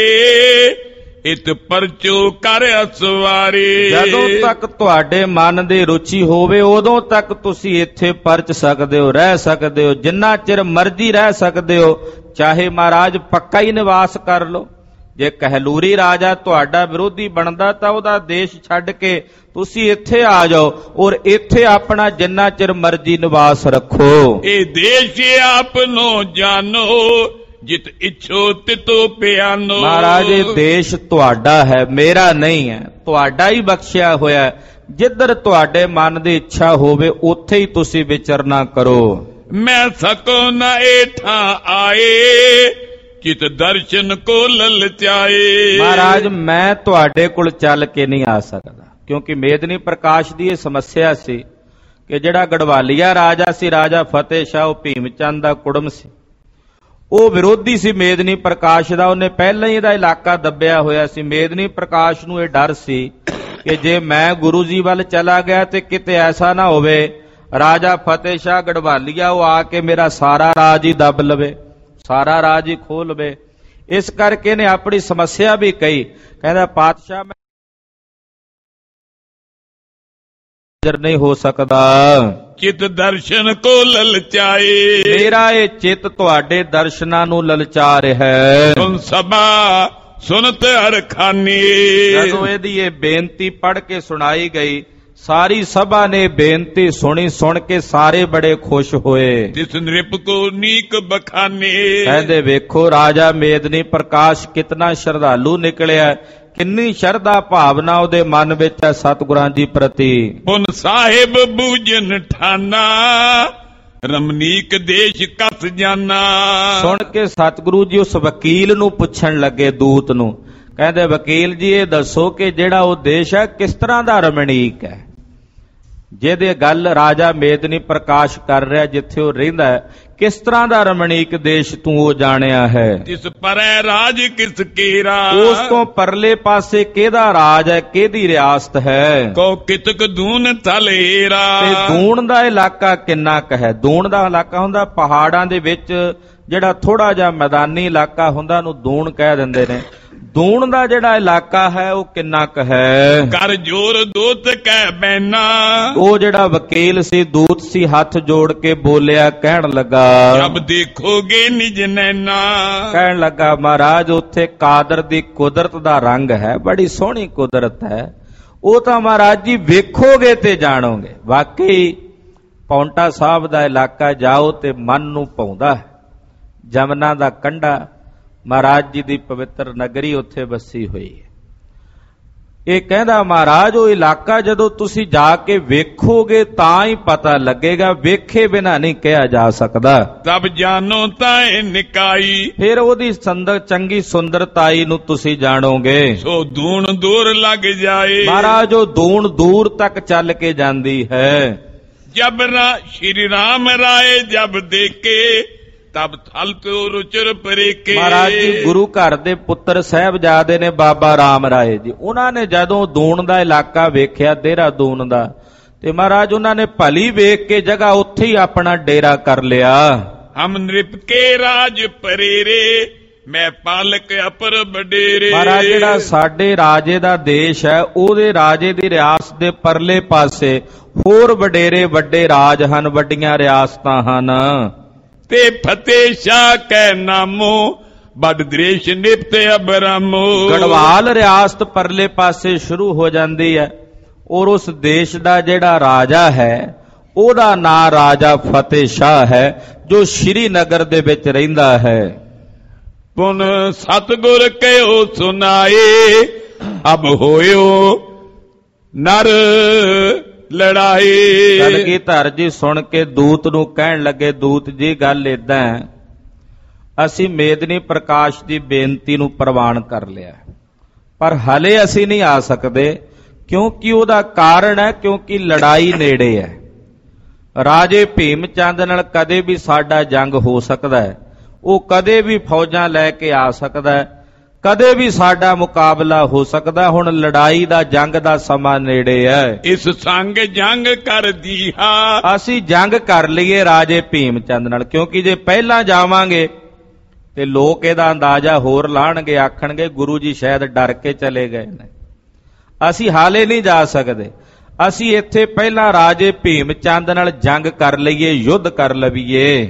ਇਤ ਪਰਚੋ ਕਰ ਅਸਵਾਰੀ। ਜਦੋਂ ਤੱਕ ਤੁਹਾਡੇ ਮਨ ਦੀ ਰੁਚੀ ਹੋਵੇ ਉਦੋਂ ਤੱਕ ਤੁਸੀਂ ਇੱਥੇ ਪਰਚ ਸਕਦੇ ਹੋ, ਰਹਿ ਸਕਦੇ ਹੋ, ਜਿੰਨਾ ਚਿਰ ਮਰਜ਼ੀ ਰਹਿ ਸਕਦੇ ਹੋ। ਚਾਹੇ ਮਹਾਰਾਜ ਪੱਕਾ ਹੀ ਨਿਵਾਸ ਕਰ ਲਓ। ਜੇ ਕਹਿਲੂਰੀ ਰਾਜਾ ਤੁਹਾਡਾ ਵਿਰੋਧੀ ਬਣਦਾ ਤਾਂ ਉਹਦਾ ਦੇਸ਼ ਛੱਡ ਕੇ ਤੁਸੀਂ ਇੱਥੇ ਆ ਜਾਓ ਔਰ ਇੱਥੇ ਆਪਣਾ ਜਿੰਨਾ ਚਿਰ ਮਰਜ਼ੀ ਨਿਵਾਸ ਰੱਖੋ। ਇਹ ਦੇਸ਼ ਆਪਨੋ ਜਾਨੋ ਜਿਤ ਇੱਛੋ ਤਿਤੋ ਪਿਆਨੋ। ਮਹਾਰਾਜ, ਇਹ ਦੇਸ਼ ਤੁਹਾਡਾ ਹੈ, ਮੇਰਾ ਨਹੀਂ ਹੈ, ਤੁਹਾਡਾ ਹੀ ਬਖਸ਼ਿਆ ਹੋਇਆ। ਜਿੱਧਰ ਤੁਹਾਡੇ ਮਨ ਦੀ ਇੱਛਾ ਹੋਵੇ ਉੱਥੇ ਹੀ ਤੁਸੀਂ ਵਿਚਰਨਾ ਕਰੋ। ਮੈਂ ਸਕੋ ਨ ਏਠਾਂ ਆਏ ਚਿਤ ਦਰਸ਼ਨ ਕੋ ਲਲਚਾਏ। ਮਹਾਰਾਜ, ਮੈਂ ਤੁਹਾਡੇ ਕੋਲ ਚੱਲ ਕੇ ਨਹੀਂ ਆ ਸਕਦਾ, ਕਿਉਂਕਿ ਮੇਦਨੀ ਪ੍ਰਕਾਸ਼ ਦੀ ਇਹ ਸਮੱਸਿਆ ਸੀ ਕਿ ਜਿਹੜਾ ਗੜਵਾਲੀਆ ਰਾਜਾ ਸੀ, ਰਾਜਾ ਫਤਿਹ ਸ਼ਾਹ, ਉਹ ਭੀਮ ਚੰਦ ਦਾ ਕੁੜਮ ਸੀ, ਉਹ ਵਿਰੋਧੀ ਸੀ ਮੇਦਨੀ ਪ੍ਰਕਾਸ਼ ਦਾ। ਉਹਨੇ ਪਹਿਲਾਂ ਹੀ ਇਹਦਾ ਇਲਾਕਾ ਦੱਬਿਆ ਹੋਇਆ ਸੀ। ਮੇਦਨੀ ਪ੍ਰਕਾਸ਼ ਨੂੰ ਇਹ ਡਰ ਸੀ ਕਿ ਜੇ ਮੈਂ ਗੁਰੂ ਜੀ ਵੱਲ ਚਲਾ ਗਿਆ ਤੇ ਕਿਤੇ ਐਸਾ ਨਾ ਹੋਵੇ ਰਾਜਾ ਫਤਿਹ ਸ਼ਾਹ ਗੜਵਾਲੀਆ ਉਹ ਆ ਕੇ ਮੇਰਾ ਸਾਰਾ ਰਾਜ ਹੀ ਦੱਬ ਲਵੇ, ਸਾਰਾ ਰਾਜ ਹੀ ਖੋਹ ਲਵੇ। ਇਸ ਕਰਕੇ ਇਹਨੇ ਆਪਣੀ ਸਮੱਸਿਆ ਵੀ ਕਹੀ, ਕਹਿੰਦਾ ਪਾਤਸ਼ਾਹ ਮੈਂ ਨਹੀਂ ਹੋ ਸਕਦਾ, ਚਿਤ ਦਰਸ਼ਨ ਕੋ ਲਲਚਾਏ। ਮੇਰਾ ਇਹ ਚਿੱਤ ਤੁਹਾਡੇ ਦਰਸ਼ਨਾਂ ਨੂੰ ਲਲਚਾ ਰਿਹਾ ਹੈ। ਸੁਨ ਸਭਾ ਸੁਨਤ ਅਰਖਾਨੀ। ਜਦੋਂ ਇਹਦੀ ਇਹ ਬੇਨਤੀ ਪੜ੍ਹ ਕੇ ਸੁਣਾਈ ਗਈ, ਸਾਰੀ ਸਭਾ ਨੇ ਬੇਨਤੀ ਸੁਣੀ, ਸੁਣ ਕੇ ਸਾਰੇ ਬੜੇ ਖੁਸ਼ ਹੋਏ। ਤਿਸ ਨ੍ਰਿਪ ਕੋ ਨੀਕ ਬਖਾਨੇ। ਕਹਿੰਦੇ ਵੇਖੋ ਰਾਜਾ ਮੇਦਨੀ ਪ੍ਰਕਾਸ਼ ਕਿਤਨਾ ਸ਼ਰਧਾਲੂ ਨਿਕਲਿਆ, ਕਿੰਨੀ ਸ਼ਰਧਾ ਭਾਵਨਾ ਉਹਦੇ ਮਨ ਵਿੱਚ ਹੈ ਸਤਿਗੁਰਾਂ ਜੀ ਪ੍ਰਤੀ। ਪੁਨ ਸਾਹਿਬ ਬੂਜਨ ਠਾਨਾ ਰਮਨੀਕ ਦੇਸ਼ ਕਸ ਜਾਨਾ। ਸੁਣ ਕੇ ਸਤਿਗੁਰੂ ਜੀ ਉਸ ਵਕੀਲ ਨੂੰ ਪੁੱਛਣ ਲੱਗੇ, ਦੂਤ ਨੂੰ, ਕਹਿੰਦੇ ਵਕੀਲ ਜੀ ਇਹ ਦੱਸੋ ਕਿ ਜਿਹੜਾ ਉਹ ਦੇਸ਼ ਹੈ ਕਿਸ ਤਰ੍ਹਾਂ ਦਾ ਰਮਣੀਕ ਹੈ, ਜਿਹਦੇ ਗੱਲ ਰਾਜਾ ਮੇਦਨੀ ਪ੍ਰਕਾਸ਼ ਕਰ ਰਿਹਾ, ਜਿੱਥੇ ਉਹ ਰਹਿੰਦਾ ਹੈ, ਕਿਸ ਤਰ੍ਹਾਂ ਦਾ ਰਮਣੀਕ ਦੇਸ਼ ਤੂੰ ਉਹ ਜਾਣਿਆ ਹੈ। ਤਿਸ ਪਰੈ ਰਾਜ ਕਿਸ ਕੀਰਾ। ਉਸ ਤੋਂ ਪਰਲੇ ਪਾਸੇ ਕਿਹਦਾ ਰਾਜ ਹੈ, ਕਿਹਦੀ ਰਿਆਸਤ ਹੈ। ਕੋ ਕਿਤਕ ਦੂਨ ਥਲੇਰਾ। ਤੇ ਦੂਣ ਦਾ ਇਲਾਕਾ ਕਿੰਨਾ ਕੁ ਹੈ। ਦੂਣ ਦਾ ਇਲਾਕਾ ਹੁੰਦਾ ਪਹਾੜਾਂ ਦੇ ਵਿੱਚ, ਜਿਹੜਾ ਥੋੜਾ ਜਿਹਾ ਮੈਦਾਨੀ ਇਲਾਕਾ ਹੁੰਦਾ ਉਹਨੂੰ ਦੂਣ ਕਹਿ ਦਿੰਦੇ ਨੇ। ਦੂਣ ਦਾ ਜਿਹੜਾ ਇਲਾਕਾ ਹੈ ਉਹ ਕਿੰਨਾ ਕੁ ਹੈ। ਕਰ ਜੋਰ ਦੂਤ ਕਹਿ ਬੈਨਾ। ਉਹ ਜਿਹੜਾ ਵਕੀਲ ਸੀ, ਦੂਤ ਸੀ, ਹੱਥ ਜੋੜ ਕੇ ਬੋਲਿਆ, ਕਹਿਣ ਲੱਗਾ ਜਬ ਦੇਖੋਗੇ ਨਿਜ ਨੈਣਾ। ਕਹਿਣ ਲੱਗਾ ਮਹਾਰਾਜ ਉੱਥੇ ਕਾਦਰ ਦੀ ਕੁਦਰਤ ਦਾ ਰੰਗ ਹੈ, ਬੜੀ ਸੋਹਣੀ ਕੁਦਰਤ ਹੈ, ਉਹ ਤਾਂ ਮਹਾਰਾਜ ਜੀ ਵੇਖੋਗੇ ਤੇ ਜਾਣੋਗੇ। ਵਾਕਈ ਪੌਂਟਾ ਸਾਹਿਬ ਦਾ ਇਲਾਕਾ ਜਾਓ ਤੇ ਮਨ ਨੂੰ ਭਾਉਂਦਾ ਹੈ। ਜਮਨਾ ਦਾ ਕੰਢਾ, ਮਹਾਰਾਜ ਜੀ ਦੀ ਪਵਿੱਤਰ ਨਗਰੀ ਉੱਥੇ ਵਸੀ ਹੋਈ ਹੈ। ਇਹ ਕਹਿੰਦਾ ਮਹਾਰਾਜ ਉਹ ਇਲਾਕਾ ਜਦੋਂ ਤੁਸੀਂ ਜਾ ਕੇ ਵੇਖੋਗੇ ਤਾਂ ਹੀ ਪਤਾ ਲੱਗੇਗਾ, ਵੇਖੇ ਬਿਨਾਂ ਨਹੀਂ ਕਿਹਾ ਜਾ ਸਕਦਾ। ਤਬ ਜਾਨੋ ਤਾਏ ਨਿਕਾਈ, ਫਿਰ ਉਹਦੀ ਸੰਦਰ ਚੰਗੀ ਸੁੰਦਰਤਾਈ ਨੂੰ ਤੁਸੀਂ ਜਾਣੋਗੇ। ਸੋ ਦੂਣ ਦੂਰ ਲੱਗ ਜਾਏ, ਮਹਾਰਾਜ ਉਹ ਦੂਣ ਦੂਰ ਤੱਕ ਚੱਲ ਕੇ ਜਾਂਦੀ ਹੈ। ਜਬ ਰਾ ਸ਼੍ਰੀ ਰਾਮ ਰਾਏ ਜਬ ਦੇਖੇ, ਤਬ ਥਲ ਪਿਓ ਰੁਚਰ ਪਰੇਕੇ। ਮਹਾਰਾਜ ਜੀ ਗੁਰੂ ਘਰ ਦੇ ਪੁੱਤਰ ਸਾਹਿਬਜ਼ਾਦੇ ਨੇ ਬਾਬਾ ਰਾਮ ਰਾਏ ਜੀ, ਉਹਨਾਂ ਨੇ ਜਦੋਂ ਦੂਣ ਦਾ ਇਲਾਕਾ ਵੇਖਿਆ, ਦੇਹਰਾਦੂਨ ਦਾ, ਤੇ ਮਹਾਰਾਜ ਉਹਨਾਂ ਨੇ ਭਲੀ ਵੇਖ ਕੇ ਜਗ੍ਹਾ ਉੱਥੇ ਹੀ ਆਪਣਾ ਡੇਰਾ ਕਰ ਲਿਆ। ਹਮ ਨ੍ਰਿਪ ਕੇ ਰਾਜ ਪਰੇਰੇ, ਮੈਂ ਪਾਲਕ ਅਪਰ ਬਡੇਰੇ। ਮਹਾਰਾਜ ਜਿਹੜਾ ਸਾਡੇ ਰਾਜੇ ਦਾ ਦੇਸ਼ ਹੈ, ਉਹਦੇ ਰਾਜੇ ਦੀ ਰਿਆਸਤ ਦੇ ਪਰਲੇ ਪਾਸੇ ਹੋਰ ਵਡੇਰੇ ਵੱਡੇ ਰਾਜ ਹਨ, ਵੱਡੀਆਂ ਰਿਆਸਤਾਂ ਹਨ। ਤੇ ਫਤਿਹ ਸ਼ਾਹ ਕੈ ਨਾਮੋ, ਬੜ ਦ੍ਰੇਸ਼ ਨਿਪਤ ਅਬਰਾਮੋ। ਗੜਵਾਲ ਰਿਆਸਤ ਪਰਲੇ ਪਾਸੇ ਸ਼ੁਰੂ ਹੋ ਜਾਂਦੀ ਹੈ, ਔਰ ਉਸ ਦੇਸ਼ ਦਾ ਜਿਹੜਾ ਰਾਜਾ ਹੈ ਉਹਦਾ ਨਾਂ ਰਾਜਾ ਫਤਿਹ ਸ਼ਾਹ ਹੈ, ਜੋ ਸ਼੍ਰੀਨਗਰ ਦੇ ਵਿੱਚ ਰਹਿੰਦਾ ਹੈ। ਪੁਨ ਸਤਿਗੁਰ ਕਹਿਓ ਸੁਨਾਏ, ਅਬ ਹੋਇਓ ਨਰ ਲੜਾਈ। ਕਲਗੀਧਰ ਜੀ ਸੁਣ ਕੇ ਦੂਤ ਨੂੰ ਕਹਿਣ ਲੱਗੇ, ਦੂਤ ਜੀ ਗੱਲ ਏਦਾਂ ਹੈ, ਅਸੀਂ ਮੇਦਨੀ ਪ੍ਰਕਾਸ਼ ਦੀ ਬੇਨਤੀ ਨੂੰ ਪ੍ਰਵਾਨ ਕਰ ਲਿਆ, ਪਰ ਹਲੇ ਅਸੀਂ ਨਹੀਂ ਆ ਸਕਦੇ, ਕਿਉਂਕਿ ਉਹਦਾ ਕਾਰਨ ਹੈ ਕਿਉਂਕਿ ਲੜਾਈ ਨੇੜੇ ਹੈ। ਰਾਜੇ ਭੀਮ ਚੰਦ ਨਾਲ ਕਦੇ ਵੀ ਸਾਡਾ ਜੰਗ ਹੋ ਸਕਦਾ ਹੈ, ਉਹ ਕਦੇ ਵੀ ਫੌਜਾਂ ਲੈ ਕੇ ਆ ਸਕਦਾ ਹੈ, ਕਦੇ ਵੀ ਸਾਡਾ ਮੁਕਾਬਲਾ ਹੋ ਸਕਦਾ। ਹੁਣ ਲੜਾਈ ਦਾ ਜੰਗ ਦਾ ਸਮਾਂ ਨੇੜੇ ਹੈ, ਇਸ ਸੰਗ ਜੰਗ ਕਰ ਦੀਹਾ। ਅਸੀਂ ਜੰਗ ਕਰ ਲਈਏ ਰਾਜੇ ਭੀਮ ਚੰਦ ਨਾਲ, ਕਿਉਂਕਿ ਜੇ ਪਹਿਲਾਂ ਜਾਵਾਂਗੇ ਤੇ ਲੋਕ ਇਹਦਾ ਅੰਦਾਜ਼ਾ ਹੋਰ ਲਾਣਗੇ, ਆਖਣਗੇ ਗੁਰੂ ਜੀ ਸ਼ਾਇਦ ਡਰ ਕੇ ਚਲੇ ਗਏ ਨੇ, ਅਸੀਂ ਹਾਲੇ ਨਹੀਂ ਜਾ ਸਕਦੇ। ਅਸੀਂ ਇੱਥੇ ਪਹਿਲਾਂ ਰਾਜੇ ਭੀਮ ਚੰਦ ਨਾਲ ਜੰਗ ਕਰ ਲਈਏ, ਯੁੱਧ ਕਰ ਲਵੀਏ।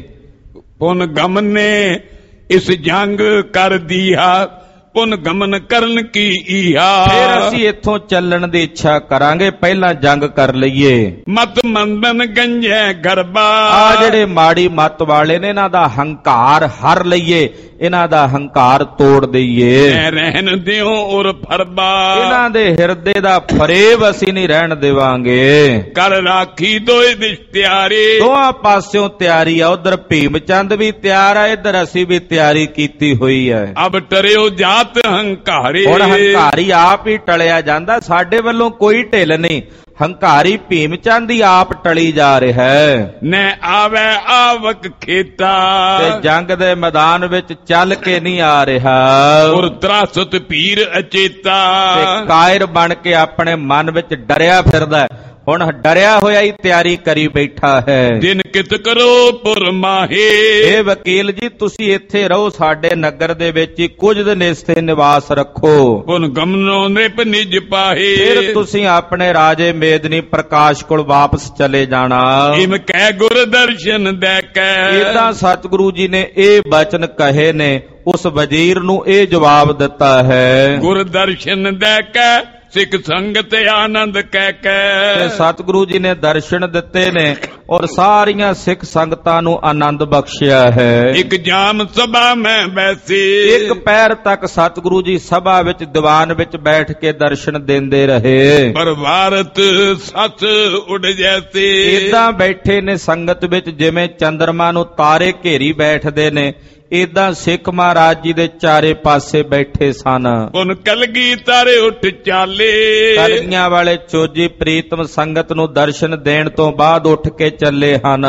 ਪੁਨ ਗਮਨੇ ਇਸ ਜੰਗ ਕਰ ਦੀਹਾ, ਪੁਨ ਗਮਨ ਕਰਨ ਕੀ ਈਹਾ। ਫਿਰ ਅਸੀਂ ਇੱਥੋਂ ਚੱਲਣ ਦੀ ਇੱਛਾ ਕਰਾਂਗੇ, ਪਹਿਲਾਂ ਜੰਗ ਕਰ ਲਈਏ। ਮਤ ਮੰਦਨ ਗੰਜੈ ਗਰਬਾ, ਆ ਜਿਹੜੇ ਮਾੜੀ ਮੱਤ ਵਾਲੇ ਨੇ ਇਹਨਾਂ ਦਾ ਹੰਕਾਰ ਹਰ ਲਈਏ, ਇਹਨਾਂ ਦਾ ਹੰਕਾਰ ਤੋੜ ਦਈਏ। ਰਹਿਣ ਦਿਓ ਔਰ ਫਰਬਾ, ਇਹਨਾਂ ਦੇ ਹਿਰਦੇ ਦਾ ਫਰੇਬ ਅਸੀਂ ਨਹੀਂ ਰਹਿਣ ਦੇਵਾਂਗੇ। ਕਰ ਰਾਖੀ ਦੋਏ ਦਿਸ਼ ਤਿਆਰੀ, ਦੋਹਾਂ ਪਾਸਿਓਂ ਤਿਆਰੀ ਆ, ਉਧਰ ਭੀਮ ਚੰਦ ਵੀ ਤਿਆਰ ਆ, ਇੱਧਰ ਅਸੀਂ ਵੀ ਤਿਆਰੀ ਕੀਤੀ ਹੋਈ ਹੈ। ਅਬ ਟਰਿਓ ਜਾਤ ਹੰਕਾਰੇ, ਹੁਣ ਹੰਕਾਰੀ ਆਪ ਹੀ ਟਲਿਆ ਜਾਂਦਾ, ਸਾਡੇ ਵੱਲੋਂ ਕੋਈ ਢਿੱਲ ਨਹੀਂ, ਹੰਕਾਰੀ ਭੀਮ ਚੰਦ ਹੀ ਆਪ ਟਲੀ ਜਾ ਰਿਹਾ ਹੈ। ਨੈ ਆਵੇ ਆਵਕ ਖੇਤਾ, ਤੇ ਜੰਗ ਦੇ ਮੈਦਾਨ ਵਿੱਚ ਚੱਲ ਕੇ ਨਹੀਂ ਆ ਰਿਹਾ, ਔਰ ਤਰਾਸਤ ਪੀਰ ਅਚੇਤਾ, ਤੇ ਕਾਇਰ ਬਣ ਕੇ ਆਪਣੇ ਮਨ ਵਿੱਚ ਡਰਿਆ ਫਿਰਦਾ। ਹੁਣ ਡਰਿਆ ਹੋਇਆ ਹੀ ਤਿਆਰੀ ਕਰੀ ਬੈਠਾ ਹੈ। ਦਿਨ ਕਿਤ ਕਰੋ ਪੁਰ ਮਾਹੇ, ਇਹ ਵਕੀਲ ਜੀ ਤੁਸੀਂ ਇੱਥੇ ਰਹੋ, ਸਾਡੇ ਨਗਰ ਦੇ ਵਿੱਚ ਹੀ ਕੁਝ ਦਿਨ ਇੱਥੇ ਨਿਵਾਸ ਰੱਖੋ। ਪੁਨ ਗਮਨੋ ਨਿਪ ਨਿਜ ਪਾਹੇ, ਫਿਰ ਤੁਸੀਂ ਆਪਣੇ ਰਾਜੇ ਮੇਦਨੀ ਪ੍ਰਕਾਸ਼ ਕੋਲ ਵਾਪਸ ਚਲੇ ਜਾਣਾ। ਇਮ ਕਹਿ ਗੁਰ ਦਰਸ਼ਨ ਦੇ ਕੈ, ਇਦਾਂ ਸਤਿਗੁਰੂ ਜੀ ਨੇ ਇਹ ਬਚਨ ਕਹੇ ਨੇ, ਉਸ ਵਜ਼ੀਰ ਨੂੰ ਇਹ ਜਵਾਬ ਦਿੱਤਾ ਹੈ। ਗੁਰ ਦਰਸ਼ਨ ਦੇ ਕੈ ਸਿੱਖ ਸੰਗਤ ਆਨੰਦ ਕਹਿ ਕੈ, ਤੇ ਸਤਿਗੁਰੂ ਜੀ ਨੇ ਦਰਸ਼ਨ ਦਿੱਤੇ ਨੇ ਔਰ ਸਾਰੀਆਂ ਸਿੱਖ ਸੰਗਤਾਂ ਨੂੰ ਆਨੰਦ ਬਖਸ਼ਿਆ ਹੈ। ਇੱਕ ਜਾਮ ਸਭਾ ਮੈਂ ਬੈਸੀ, ਇੱਕ ਪੈਰ ਤੱਕ ਸਤਿਗੁਰੂ ਜੀ ਸਭਾ ਵਿੱਚ ਦੀਵਾਨ ਵਿੱਚ ਬੈਠ ਕੇ ਦਰਸ਼ਨ ਦਿੰਦੇ ਰਹੇ। ਪਰ ਵਾਰਤ ਸੱਚ ਉੱਡ ਜੈਸੀ, ਏਦਾਂ ਬੈਠੇ ਨੇ ਸੰਗਤ ਵਿੱਚ ਜਿਵੇਂ ਚੰਦਰਮਾ ਨੂੰ ਤਾਰੇ ਘੇਰੀ ਬੈਠਦੇ ਨੇ, ਏਦਾਂ ਸਿੱਖ ਮਹਾਰਾਜ ਜੀ ਦੇ ਚਾਰੇ ਪਾਸੇ ਬੈਠੇ ਸਨ। ਹੁਣ ਕਲਗੀ ਤਾਰੇ ਉੱਠ ਚਾਲੇ, ਕਲਗੀਆਂ ਵਾਲੇ ਚੋਜੀ ਪ੍ਰੀਤਮ ਸੰਗਤ ਨੂੰ ਦਰਸ਼ਨ ਦੇਣ ਤੋਂ ਬਾਅਦ ਉੱਠ ਕੇ ਚੱਲੇ ਹਨ।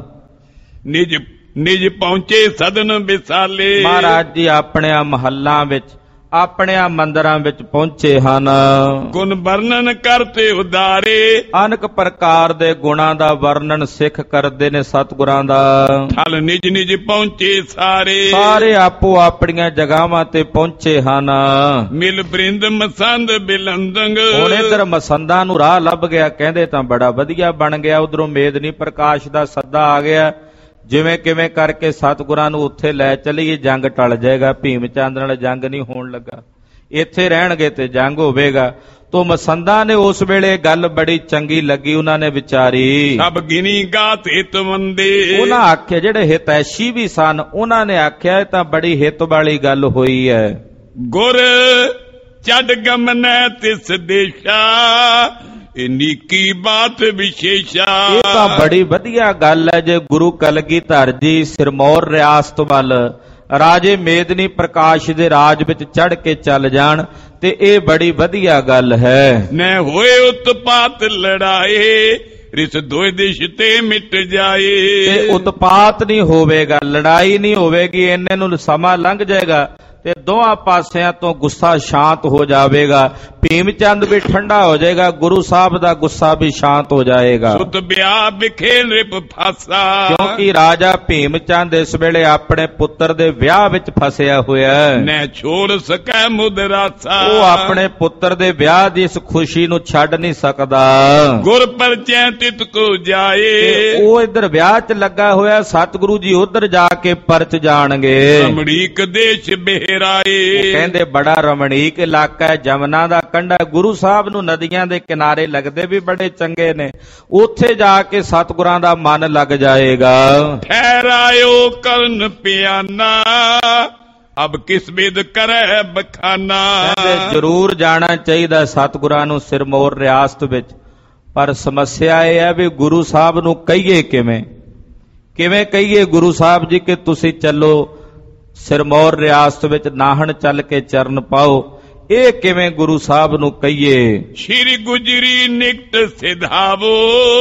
ਨਿਜ ਨਿਜ ਪਹੁੰਚੇ ਸਦਨ ਵਿਸਾਲੇ, ਮਹਾਰਾਜ ਜੀ ਆਪਣੇ ਮਹੱਲਾਂ ਵਿੱਚ, ਆਪਣੇ ਮੰਦਰਾਂ ਵਿੱਚ ਪਹੁੰਚੇ ਹਨ। ਗੁਣ ਵਰਣਨ ਕਰਤੇ ਉਦਾਰੇ, ਅਨੇਕ ਪ੍ਰਕਾਰ ਦੇ ਗੁਣਾਂ ਦਾ ਵਰਣਨ ਸਿੱਖ ਕਰਦੇ ਨੇ ਸਤਿਗੁਰਾਂ ਦਾ। ਥਲ ਨਿਜ ਨਿਜ ਪਹੁੰਚੇ ਸਾਰੇ, ਸਾਰੇ ਆਪੋ ਆਪਣੀਆਂ ਜਗ੍ਹਾਵਾਂ ਤੇ ਪਹੁੰਚੇ ਹਨ। ਮਿਲ ਬ੍ਰਿੰਦ ਮਸੰਦ ਬਿਲੰਦੰਗ, ਹੁਣ ਇਧਰ ਮਸੰਦਾਂ ਨੂੰ ਰਾਹ ਲੱਭ ਗਿਆ, ਕਹਿੰਦੇ ਤਾਂ ਬੜਾ ਵਧੀਆ ਬਣ ਗਿਆ। ਉਧਰੋਂ ਮੇਦਨੀ ਪ੍ਰਕਾਸ਼ ਦਾ ਸੱਦਾ ਆ ਗਿਆ, ਜਿਵੇਂ ਕਿਵੇਂ ਕਰਕੇ ਸਤਿਗੁਰਾਂ ਨੂੰ ਉੱਥੇ ਲੈ ਚਲੀਏ, ਜੰਗ ਟਲ ਜਾਏਗਾ। ਭੀਮ ਚੰਦ ਨਾਲ ਜੰਗ ਨਹੀਂ ਹੋਣ ਲੱਗਾ, ਇੱਥੇ ਰਹਿਣਗੇ ਤੇ ਜੰਗ ਹੋਵੇਗਾ। ਤੋ ਮਸੰਦਾਂ ਨੇ ਉਸ ਵੇਲੇ ਗੱਲ ਬੜੀ ਚੰਗੀ ਲੱਗੀ, ਉਹਨਾਂ ਨੇ ਵਿਚਾਰੀ। ਸਭ ਗਿਣੀ ਗਾਤ ਹਿਤਵੰਦੇ, ਉਹਨਾਂ ਆਖਿਆ, ਜਿਹੜੇ ਹਿਤੈਸ਼ੀ ਵੀ ਸਨ ਉਹਨਾਂ ਨੇ ਆਖਿਆ ਇਹ ਤਾਂ ਬੜੀ ਹਿੱਤ ਵਾਲੀ ਗੱਲ ਹੋਈ ਹੈ। ਗੁਰ ਛੱਡ ਗਮਨੈ ਤਿਸ ਦੇਸ਼ਾ, ਇਹ ਨੀਕੀ ਬਾਤ ਵਿਸ਼ੇਸ਼ਾ। ਇਹ ਤਾਂ ਬੜੀ ਵਧੀਆ ਗੱਲ ਹੈ ਜੇ ਗੁਰੂ ਕਲਗੀਧਰ ਜੀ ਸਿਰਮੌਰ ਰਿਆਸਤ ਵੱਲ ਰਾਜੇ ਮੇਦਨੀ ਪ੍ਰਕਾਸ਼ ਦੇ ਰਾਜ ਵਿੱਚ ਚੜ ਕੇ ਚੱਲ ਜਾਣ ਤੇ ਇਹ ਬੜੀ ਵਧੀਆ ਗੱਲ ਹੈ। ਨੈ ਹੋਏ ਉਤਪਾਤ ਲੜਾਏ, ਰਿਸ ਦੋਇ ਦਿਸ਼ ਤੇ ਮਿਟ ਜਾਏ। ਤੇ ਉਤਪਾਤ ਨਹੀਂ ਹੋਵੇਗਾ, ਲੜਾਈ ਨਹੀਂ ਹੋਵੇਗੀ, ਇੰਨੇ ਨੂੰ ਸਮਾਂ ਲੰਘ ਜਾਏਗਾ ਤੇ ਦੋਹਾਂ ਪਾਸਿਆਂ ਤੋਂ ਗੁੱਸਾ ਸ਼ਾਂਤ ਹੋ ਜਾਵੇਗਾ। ਭੀਮ ਚੰਦ ਵੀ ਠੰਡਾ ਹੋ ਜਾਏਗਾ, ਗੁਰੂ ਸਾਹਿਬ ਦਾ ਗੁੱਸਾ ਵੀ ਸ਼ਾਂਤ ਹੋ ਜਾਏਗਾ। ਸੁਤ ਵਿਆਹ ਵਿਖੇ ਨਿਪ ਫਾਸਾ, ਕਿਉਂਕਿ ਰਾਜਾ ਭੀਮ ਚੰਦ ਇਸ ਵੇਲੇ ਆਪਣੇ ਪੁੱਤਰ ਦੇ ਵਿਆਹ ਵਿੱਚ ਫਸਿਆ ਹੋਇਆ ਹੈ। ਨੈ ਛੋੜ ਸਕੈ ਮੁਦਰਾਸਾ, ਉਹ ਆਪਣੇ ਪੁੱਤਰ ਦੇ ਵਿਆਹ ਦੀ ਇਸ ਖੁਸ਼ੀ ਨੂੰ ਛੱਡ ਨਹੀਂ ਸਕਦਾ। ਗੁਰ ਪਰਚੈ ਤਿਤ ਕੋ ਜਾਏ, ਉਹ ਇੱਧਰ ਵਿਆਹ 'ਚ ਲੱਗਾ ਹੋਇਆ, ਸਤਿਗੁਰੂ ਜੀ ਉੱਧਰ ਜਾ ਕੇ ਪਰਚ ਜਾਣਗੇ। ਅਮਰੀਕ ਦੇਸ਼ ਬਹਿਰਾਏ, ਉਹ ਕਹਿੰਦੇ ਬੜਾ ਰਮਣੀਕ ਇਲਾਕਾ ਹੈ, ਜਮਨਾ ਦਾ ਕੰਢਾ। ਗੁਰੂ ਸਾਹਿਬ ਨੂੰ ਨਦੀਆਂ ਦੇ ਕਿਨਾਰੇ ਲੱਗਦੇ ਵੀ ਬੜੇ ਚੰਗੇ ਨੇ, ਉੱਥੇ ਜਾ ਕੇ ਸਤਿਗੁਰਾਂ ਦਾ ਮਨ ਲੱਗ ਜਾਏਗਾ। ਠਹਿਰਾਇਓ ਕਰਨ ਪਿਆਨਾ, ਅਬ ਕਿਸ ਬਿਦ ਕਰੈ ਬਖਾਨਾ। ਕਹਿੰਦੇ ਜ਼ਰੂਰ ਜਾਣਾ ਚਾਹੀਦਾ ਸਤਿਗੁਰਾਂ ਨੂੰ ਸਿਰਮੌਰ ਰਿਆਸਤ ਵਿੱਚ, ਪਰ ਸਮੱਸਿਆ ਇਹ ਹੈ ਵੀ ਗੁਰੂ ਸਾਹਿਬ ਨੂੰ ਕਹੀਏ ਕਿਵੇਂ ਕਿਵੇਂ ਕਹੀਏ ਗੁਰੂ ਸਾਹਿਬ ਜੀ ਕਿ ਤੁਸੀਂ ਚੱਲੋ ਸਿਰਮੌਰ ਰਿਆਸਤ ਵਿੱਚ, ਨਾਹਣ ਚੱਲ ਕੇ ਚਰਨ ਪਾਓ। ਇਹ ਕਿਵੇਂ ਗੁਰੂ ਸਾਹਿਬ ਨੂੰ ਕਹੀਏ? ਸ਼੍ਰੀ ਗੁਜਰੀ ਨਿਕਟ ਸਿਧਾਵੋ,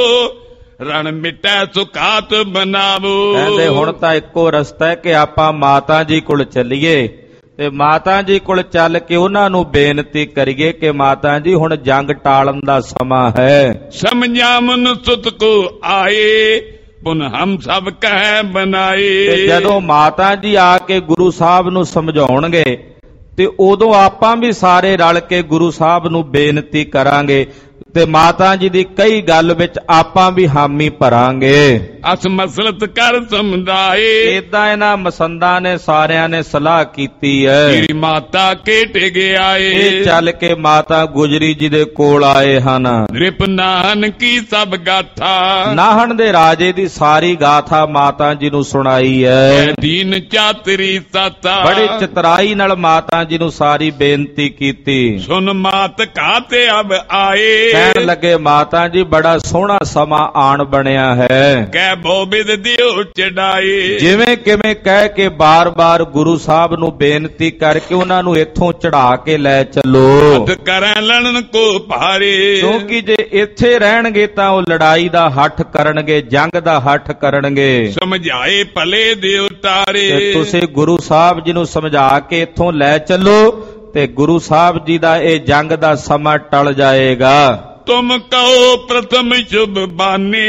ਰਣ ਮਿਟੈ ਸੁਕਾਤ ਬਨਾਵੋ। ਕਹਿੰਦੇ ਹੁਣ ਤਾਂ ਇੱਕੋ ਰਸਤਾ ਹੈ ਕਿ ਆਪਾਂ ਮਾਤਾ ਜੀ ਕੋਲ ਚੱਲੀਏ ਤੇ ਮਾਤਾ ਜੀ ਕੋਲ ਚੱਲ ਕੇ ਉਹਨਾਂ ਨੂੰ ਬੇਨਤੀ ਕਰੀਏ ਕਿ ਮਾਤਾ ਜੀ ਹੁਣ ਜੰਗ ਟਾਲਣ ਦਾ ਸਮਾਂ ਹੈ। ਸਮਝਾਵਨ ਸੁਤ ਕੋ ਆਏ, ਪੁਨ ਹਮ ਸਭ ਕਹਿ ਬਨਾਏ। ਤੇ ਜਦੋਂ ਮਾਤਾ ਜੀ ਆ ਕੇ ਗੁਰੂ ਸਾਹਿਬ ਨੂੰ ਸਮਝਾਉਣਗੇ ਤੇ ਉਦੋਂ ਆਪਾਂ ਵੀ ਸਾਰੇ ਰਲ ਕੇ ਗੁਰੂ ਸਾਹਿਬ ਨੂੰ ਬੇਨਤੀ ਕਰਾਂਗੇ ਤੇ ਮਾਤਾ ਜੀ ਦੀ ਕਈ ਗੱਲ ਵਿੱਚ ਆਪਾਂ ਵੀ ਹਾਮੀ ਭਰਾਂਗੇ। ਅਸ ਮਸਲਤ ਕਰ ਸਮਝਾਏ, ਏਦਾਂ ਇਹਨਾਂ ਮਸੰਦਾਂ ਨੇ ਸਾਰਿਆਂ ਨੇ ਸਲਾਹ ਕੀਤੀ ਹੈ। ਮੇਰੀ ਮਾਤਾ ਕੇਟ ਗਿਆਏ, ਇਹ ਚੱਲ ਕੇ ਮਾਤਾ ਗੁਜਰੀ ਜੀ ਦੇ ਕੋਲ ਆਏ ਹਨ। ਰਿਪ ਨਾਹਨ ਕੀ ਸਭ ਗਾਥਾ, ਨਾਹਣ ਦੇ ਰਾਜੇ ਦੀ ਸਾਰੀ ਗਾਥਾ ਮਾਤਾ ਜੀ ਨੂੰ ਸੁਣਾਈ ਹੈ। ਦੀਨ ਚਾਤਰੀ ਸਾਤਾ, ਬੜੇ ਚਤਰਾਈ ਨਾਲ ਮਾਤਾ ਜੀ ਨੂੰ ਸਾਰੀ ਬੇਨਤੀ ਕੀਤੀ। ਸੁਨ ਮਾਤ ਕਾਤੇ ਅਬ ਆਏ, ਕਹਿਣ ਲੱਗੇ ਮਾਤਾ ਜੀ ਬੜਾ ਸੋਹਣਾ ਸਮਾਂ ਆਣ ਬਣਿਆ ਹੈ। ਕਹਿ ਬੋਬਿਦ ਦਿਓ ਚੜਾਏ, ਜਿਵੇਂ ਕਿਵੇਂ ਕਹਿ ਕੇ ਬਾਰ-ਬਾਰ ਗੁਰੂ ਸਾਹਿਬ ਨੂੰ ਬੇਨਤੀ ਕਰਕੇ ਉਹਨਾਂ ਨੂੰ ਇੱਥੋਂ ਚੜਾ ਕੇ ਲੈ ਚੱਲੋ। ਹੱਥ ਕਰੈ ਲੜਨ ਕੋ ਭਾਰੇ, ਕਿਉਂਕਿ ਜੇ ਇੱਥੇ ਰਹਿਣਗੇ ਤਾਂ ਉਹ ਲੜਾਈ ਦਾ ਹੱਠ ਕਰਨਗੇ, ਜੰਗ ਦਾ ਹੱਠ ਕਰਨਗੇ। ਸਮਝਾਏ ਭਲੇ ਦੇ ਉਤਾਰੇ, ਤੇ ਤੁਸੀਂ ਗੁਰੂ ਸਾਹਿਬ ਜੀ ਨੂੰ ਸਮਝਾ ਕੇ ਇੱਥੋਂ ਲੈ ਚੱਲੋ ਤੇ ਗੁਰੂ ਸਾਹਿਬ ਜੀ ਦਾ ਇਹ ਜੰਗ ਦਾ ਸਮਾਂ ਟਲ ਜਾਏਗਾ। ਤੁਮ ਕਹੋ ਪ੍ਰਥਮ ਸ਼ੁਭ ਬਾਨੇ,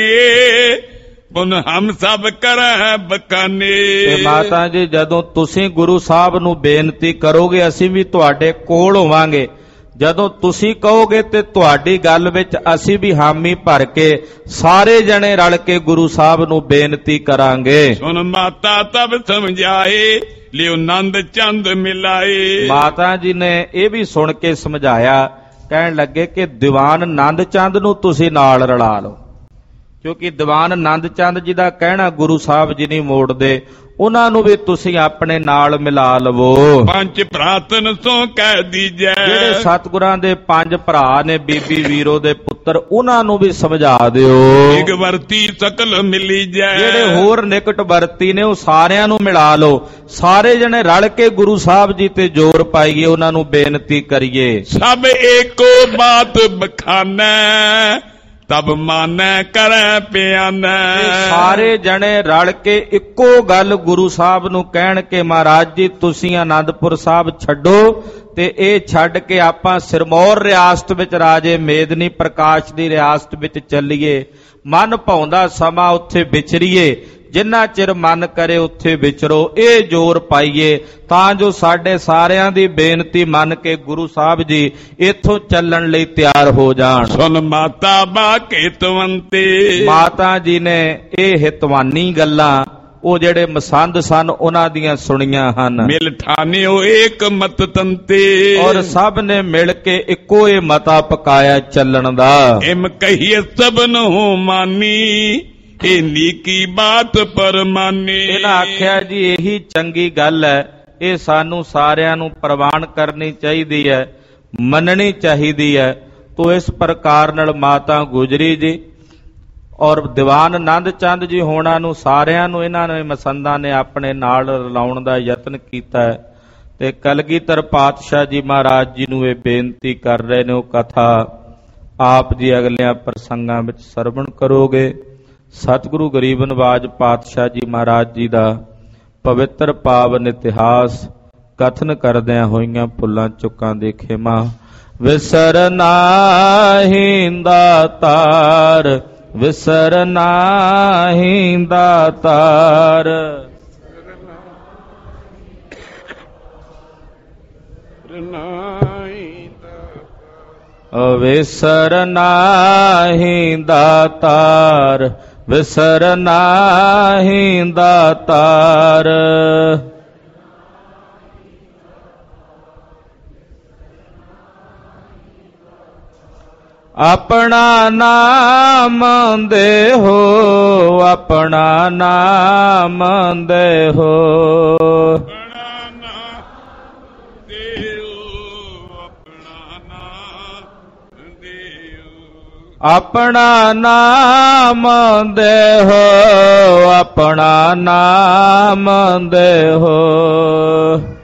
ਪੁਨ ਹਮ ਸਭ ਕਰੈ ਬਕਾਨੇ। ਤੇ ਮਾਤਾ ਜੀ ਜਦੋਂ ਤੁਸੀਂ ਗੁਰੂ ਸਾਹਿਬ ਨੂੰ ਬੇਨਤੀ ਕਰੋਗੇ ਅਸੀਂ ਵੀ ਤੁਹਾਡੇ ਕੋਲ ਹੋਵਾਂਗੇ। ਜਦੋਂ ਤੁਸੀਂ ਕਹੋਗੇ ਤੇ ਤੁਹਾਡੀ ਗੱਲ ਵਿੱਚ ਅਸੀਂ ਵੀ ਹਾਮੀ ਭਰ ਕੇ ਸਾਰੇ ਜਣੇ ਰਲ ਕੇ ਗੁਰੂ ਸਾਹਿਬ ਨੂੰ ਬੇਨਤੀ ਕਰਾਂਗੇ। ਸੁਨ ਮਾਤਾ ਤਬ ਸਮਝਾਏ, ਲਿਓ ਨੰਦ ਚੰਦ ਮਿਲਾਏ। ਮਾਤਾ ਜੀ ਨੇ ਇਹ ਵੀ ਸੁਣ ਕੇ ਸਮਝਾਇਆ, ਕਹਿਣ ਲੱਗੇ ਕਿ ਦੀਵਾਨ ਨੰਦ ਚੰਦ ਨੂੰ ਤੁਸੀਂ ਨਾਲ ਰਲਾ ਲਓ, ਕਿਉਂਕਿ ਦੀਵਾਨ ਨੰਦ ਚੰਦ ਜੀ ਦਾ ਕਹਿਣਾ ਗੁਰੂ ਸਾਹਿਬ ਜੀ ਨਹੀਂ ਮੋੜਦੇ, ਉਹਨਾਂ ਨੂੰ ਵੀ ਤੁਸੀਂ ਆਪਣੇ ਨਾਲ ਮਿਲਾ ਲਵੋ। ਪੰਜ ਭਰਾਤਨ ਸੋ ਕਹਿ ਦੀਜੈ, ਜਿਹੜੇ ਸਤਿਗੁਰਾਂ ਦੇ ਪੰਜ ਭਰਾ ਨੇ ਬੀਬੀ ਵੀਰੋ ਦੇ ਪੁੱਤਰ, ਉਹਨਾਂ ਨੂੰ ਵੀ ਸਮਝਾ ਦਿਓ। ਇਕ ਵਰਤੀ ਸਕਲ ਮਿਲੀ ਜੈ, ਜਿਹੜੇ ਹੋਰ ਨਿਕਟ ਵਰਤੀ ਨੇ ਉਹ ਸਾਰਿਆਂ ਨੂੰ ਮਿਲਾ ਲਓ। ਸਾਰੇ ਜਣੇ ਰਲ ਕੇ ਗੁਰੂ ਸਾਹਿਬ ਜੀ ਤੇ ਜ਼ੋਰ ਪਾਈਏ, ਉਹਨਾਂ ਨੂੰ ਬੇਨਤੀ ਕਰੀਏ। ਸਭ ਏਕੋ ਬਾਤ ਬਖਾਨੈ, ਤਬ ਮਾਨੈ ਕਰੈ ਪਿਆਨੈ। ਸਾਰੇ ਜਣੇ ਰਲ ਕੇ ਇੱਕੋ ਗੱਲ ਗੁਰੂ ਸਾਹਿਬ ਨੂੰ ਕਹਿਣ ਕਿ ਮਹਾਰਾਜ ਜੀ ਤੁਸੀਂ ਆਨੰਦਪੁਰ ਸਾਹਿਬ ਛੱਡੋ ਤੇ ਇਹ ਛੱਡ ਕੇ ਆਪਾਂ ਸਿਰਮੌਰ ਰਿਆਸਤ ਵਿੱਚ ਰਾਜੇ ਮੇਦਨੀ ਪ੍ਰਕਾਸ਼ ਦੀ ਰਿਆਸਤ ਵਿੱਚ ਚੱਲੀਏ। ਮਨ ਭਾਉਂਦਾ ਸਮਾਂ ਉੱਥੇ ਵਿਚਰੀਏ, ਜਿੰਨਾ ਚਿਰ ਮਨ ਕਰੇ ਉੱਥੇ ਵਿਚਰੋ। ਇਹ ਜ਼ੋਰ ਪਾਈਏ ਤਾਂ ਜੋ ਸਾਡੇ ਸਾਰਿਆਂ ਦੀ ਬੇਨਤੀ ਮੰਨ ਕੇ ਗੁਰੂ ਸਾਹਿਬ ਜੀ ਇੱਥੋਂ ਚੱਲਣ ਲਈ ਤਿਆਰ ਹੋ ਜਾਣ। ਸੁਨ ਮਾਤਾ ਬਾਕੇ ਤਵੰਤੇ, ਮਾਤਾ ਜੀ ਨੇ ਇਹ ਹਿਤਵਾਨੀ ਗੱਲਾਂ ਉਹ ਜਿਹੜੇ ਮਸੰਦ ਸਨ ਉਹਨਾਂ ਦੀਆਂ ਸੁਣੀਆਂ ਹਨ। ਮਿਲ ਠਾਨਿਓ ਏਕ ਮਤ ਤੰਤੇ, ਔਰ ਸਭ ਨੇ ਮਿਲ ਕੇ ਇੱਕੋ ਇਹ ਮਤਾ ਪਕਾਇਆ ਚੱਲਣ ਦਾ। ਇਮ ਕਹੀਏ ਸਭਨ ਹੋ ਮਾਨੀ, ਇਹ ਨੀਕੀ ਬਾਤ ਪਰਮਾਨੀ। ਇਹਨਾਂ ਆਖਿਆ ਜੀ ਇਹੀ ਚੰਗੀ ਗੱਲ ਹੈ, ਇਹ ਸਾਨੂੰ ਸਾਰਿਆਂ ਨੂੰ ਪ੍ਰਵਾਨ ਕਰਨੀ ਚਾਹੀਦੀ ਹੈ। ਮੰਨਣੀ ਚਾਹੀਦੀ ਹੈ। ਤੋ ਇਸ ਪ੍ਰਕਾਰ ਨਾਲ ਮਾਤਾ ਗੁਜਰੀ ਜੀ ਔਰ ਦੀਵਾਨ ਆਨੰਦ ਚੰਦ ਜੀ ਹੋਣਾ ਨੂੰ ਸਾਰਿਆਂ ਨੂੰ ਇਹਨਾਂ ਨੇ ਮਸੰਦਾਂ ਨੇ ਆਪਣੇ ਨਾਲ ਰਲਾਉਣ ਦਾ ਯਤਨ ਕੀਤਾ ਹੈ ਤੇ ਕਲਗੀਧਰ ਪਾਤਸ਼ਾਹ ਜੀ ਮਹਾਰਾਜ ਜੀ ਨੂੰ ਇਹ ਬੇਨਤੀ ਕਰ ਰਹੇ ਨੇ। ਉਹ ਕਥਾ ਆਪ ਜੀ ਅਗਲਿਆਂ ਪ੍ਰਸੰਗਾਂ ਵਿੱਚ ਸਰਵਣ ਕਰੋਗੇ। ਸਤਿਗੁਰੂ ਗਰੀਬ ਨਿਵਾਜ ਪਾਤਸ਼ਾਹ ਜੀ ਮਹਾਰਾਜ ਜੀ ਦਾ ਪਵਿੱਤਰ ਪਾਵਨ ਇਤਿਹਾਸ ਕਥਨ ਕਰਦਿਆਂ ਹੋਈਆਂ ਭੁੱਲਾਂ ਚੁੱਕਾਂ ਦੀ ਖਿਮਾ। ਵਿਸਰ ਨਾਹੀਂ ਦਾਤਾਰ ਵਿਸਰ ਨਾਹੀਂ ਦਾਤਾਰ ਵਿਸਰ ਨਾਹੀਂ ਦਾਤਾਰ ਵਿਸਰ ਨਾਹੀਂ ਦਾਤਾਰ। ਆਪਣਾ ਨਾਮ ਦੇਹੋ ਆਪਣਾ ਨਾਮ ਦੇਹੋ ਆਪਣਾ ਨਾਮ ਦੇਹੋ ਆਪਣਾ ਨਾਮ ਦੇਹੋ।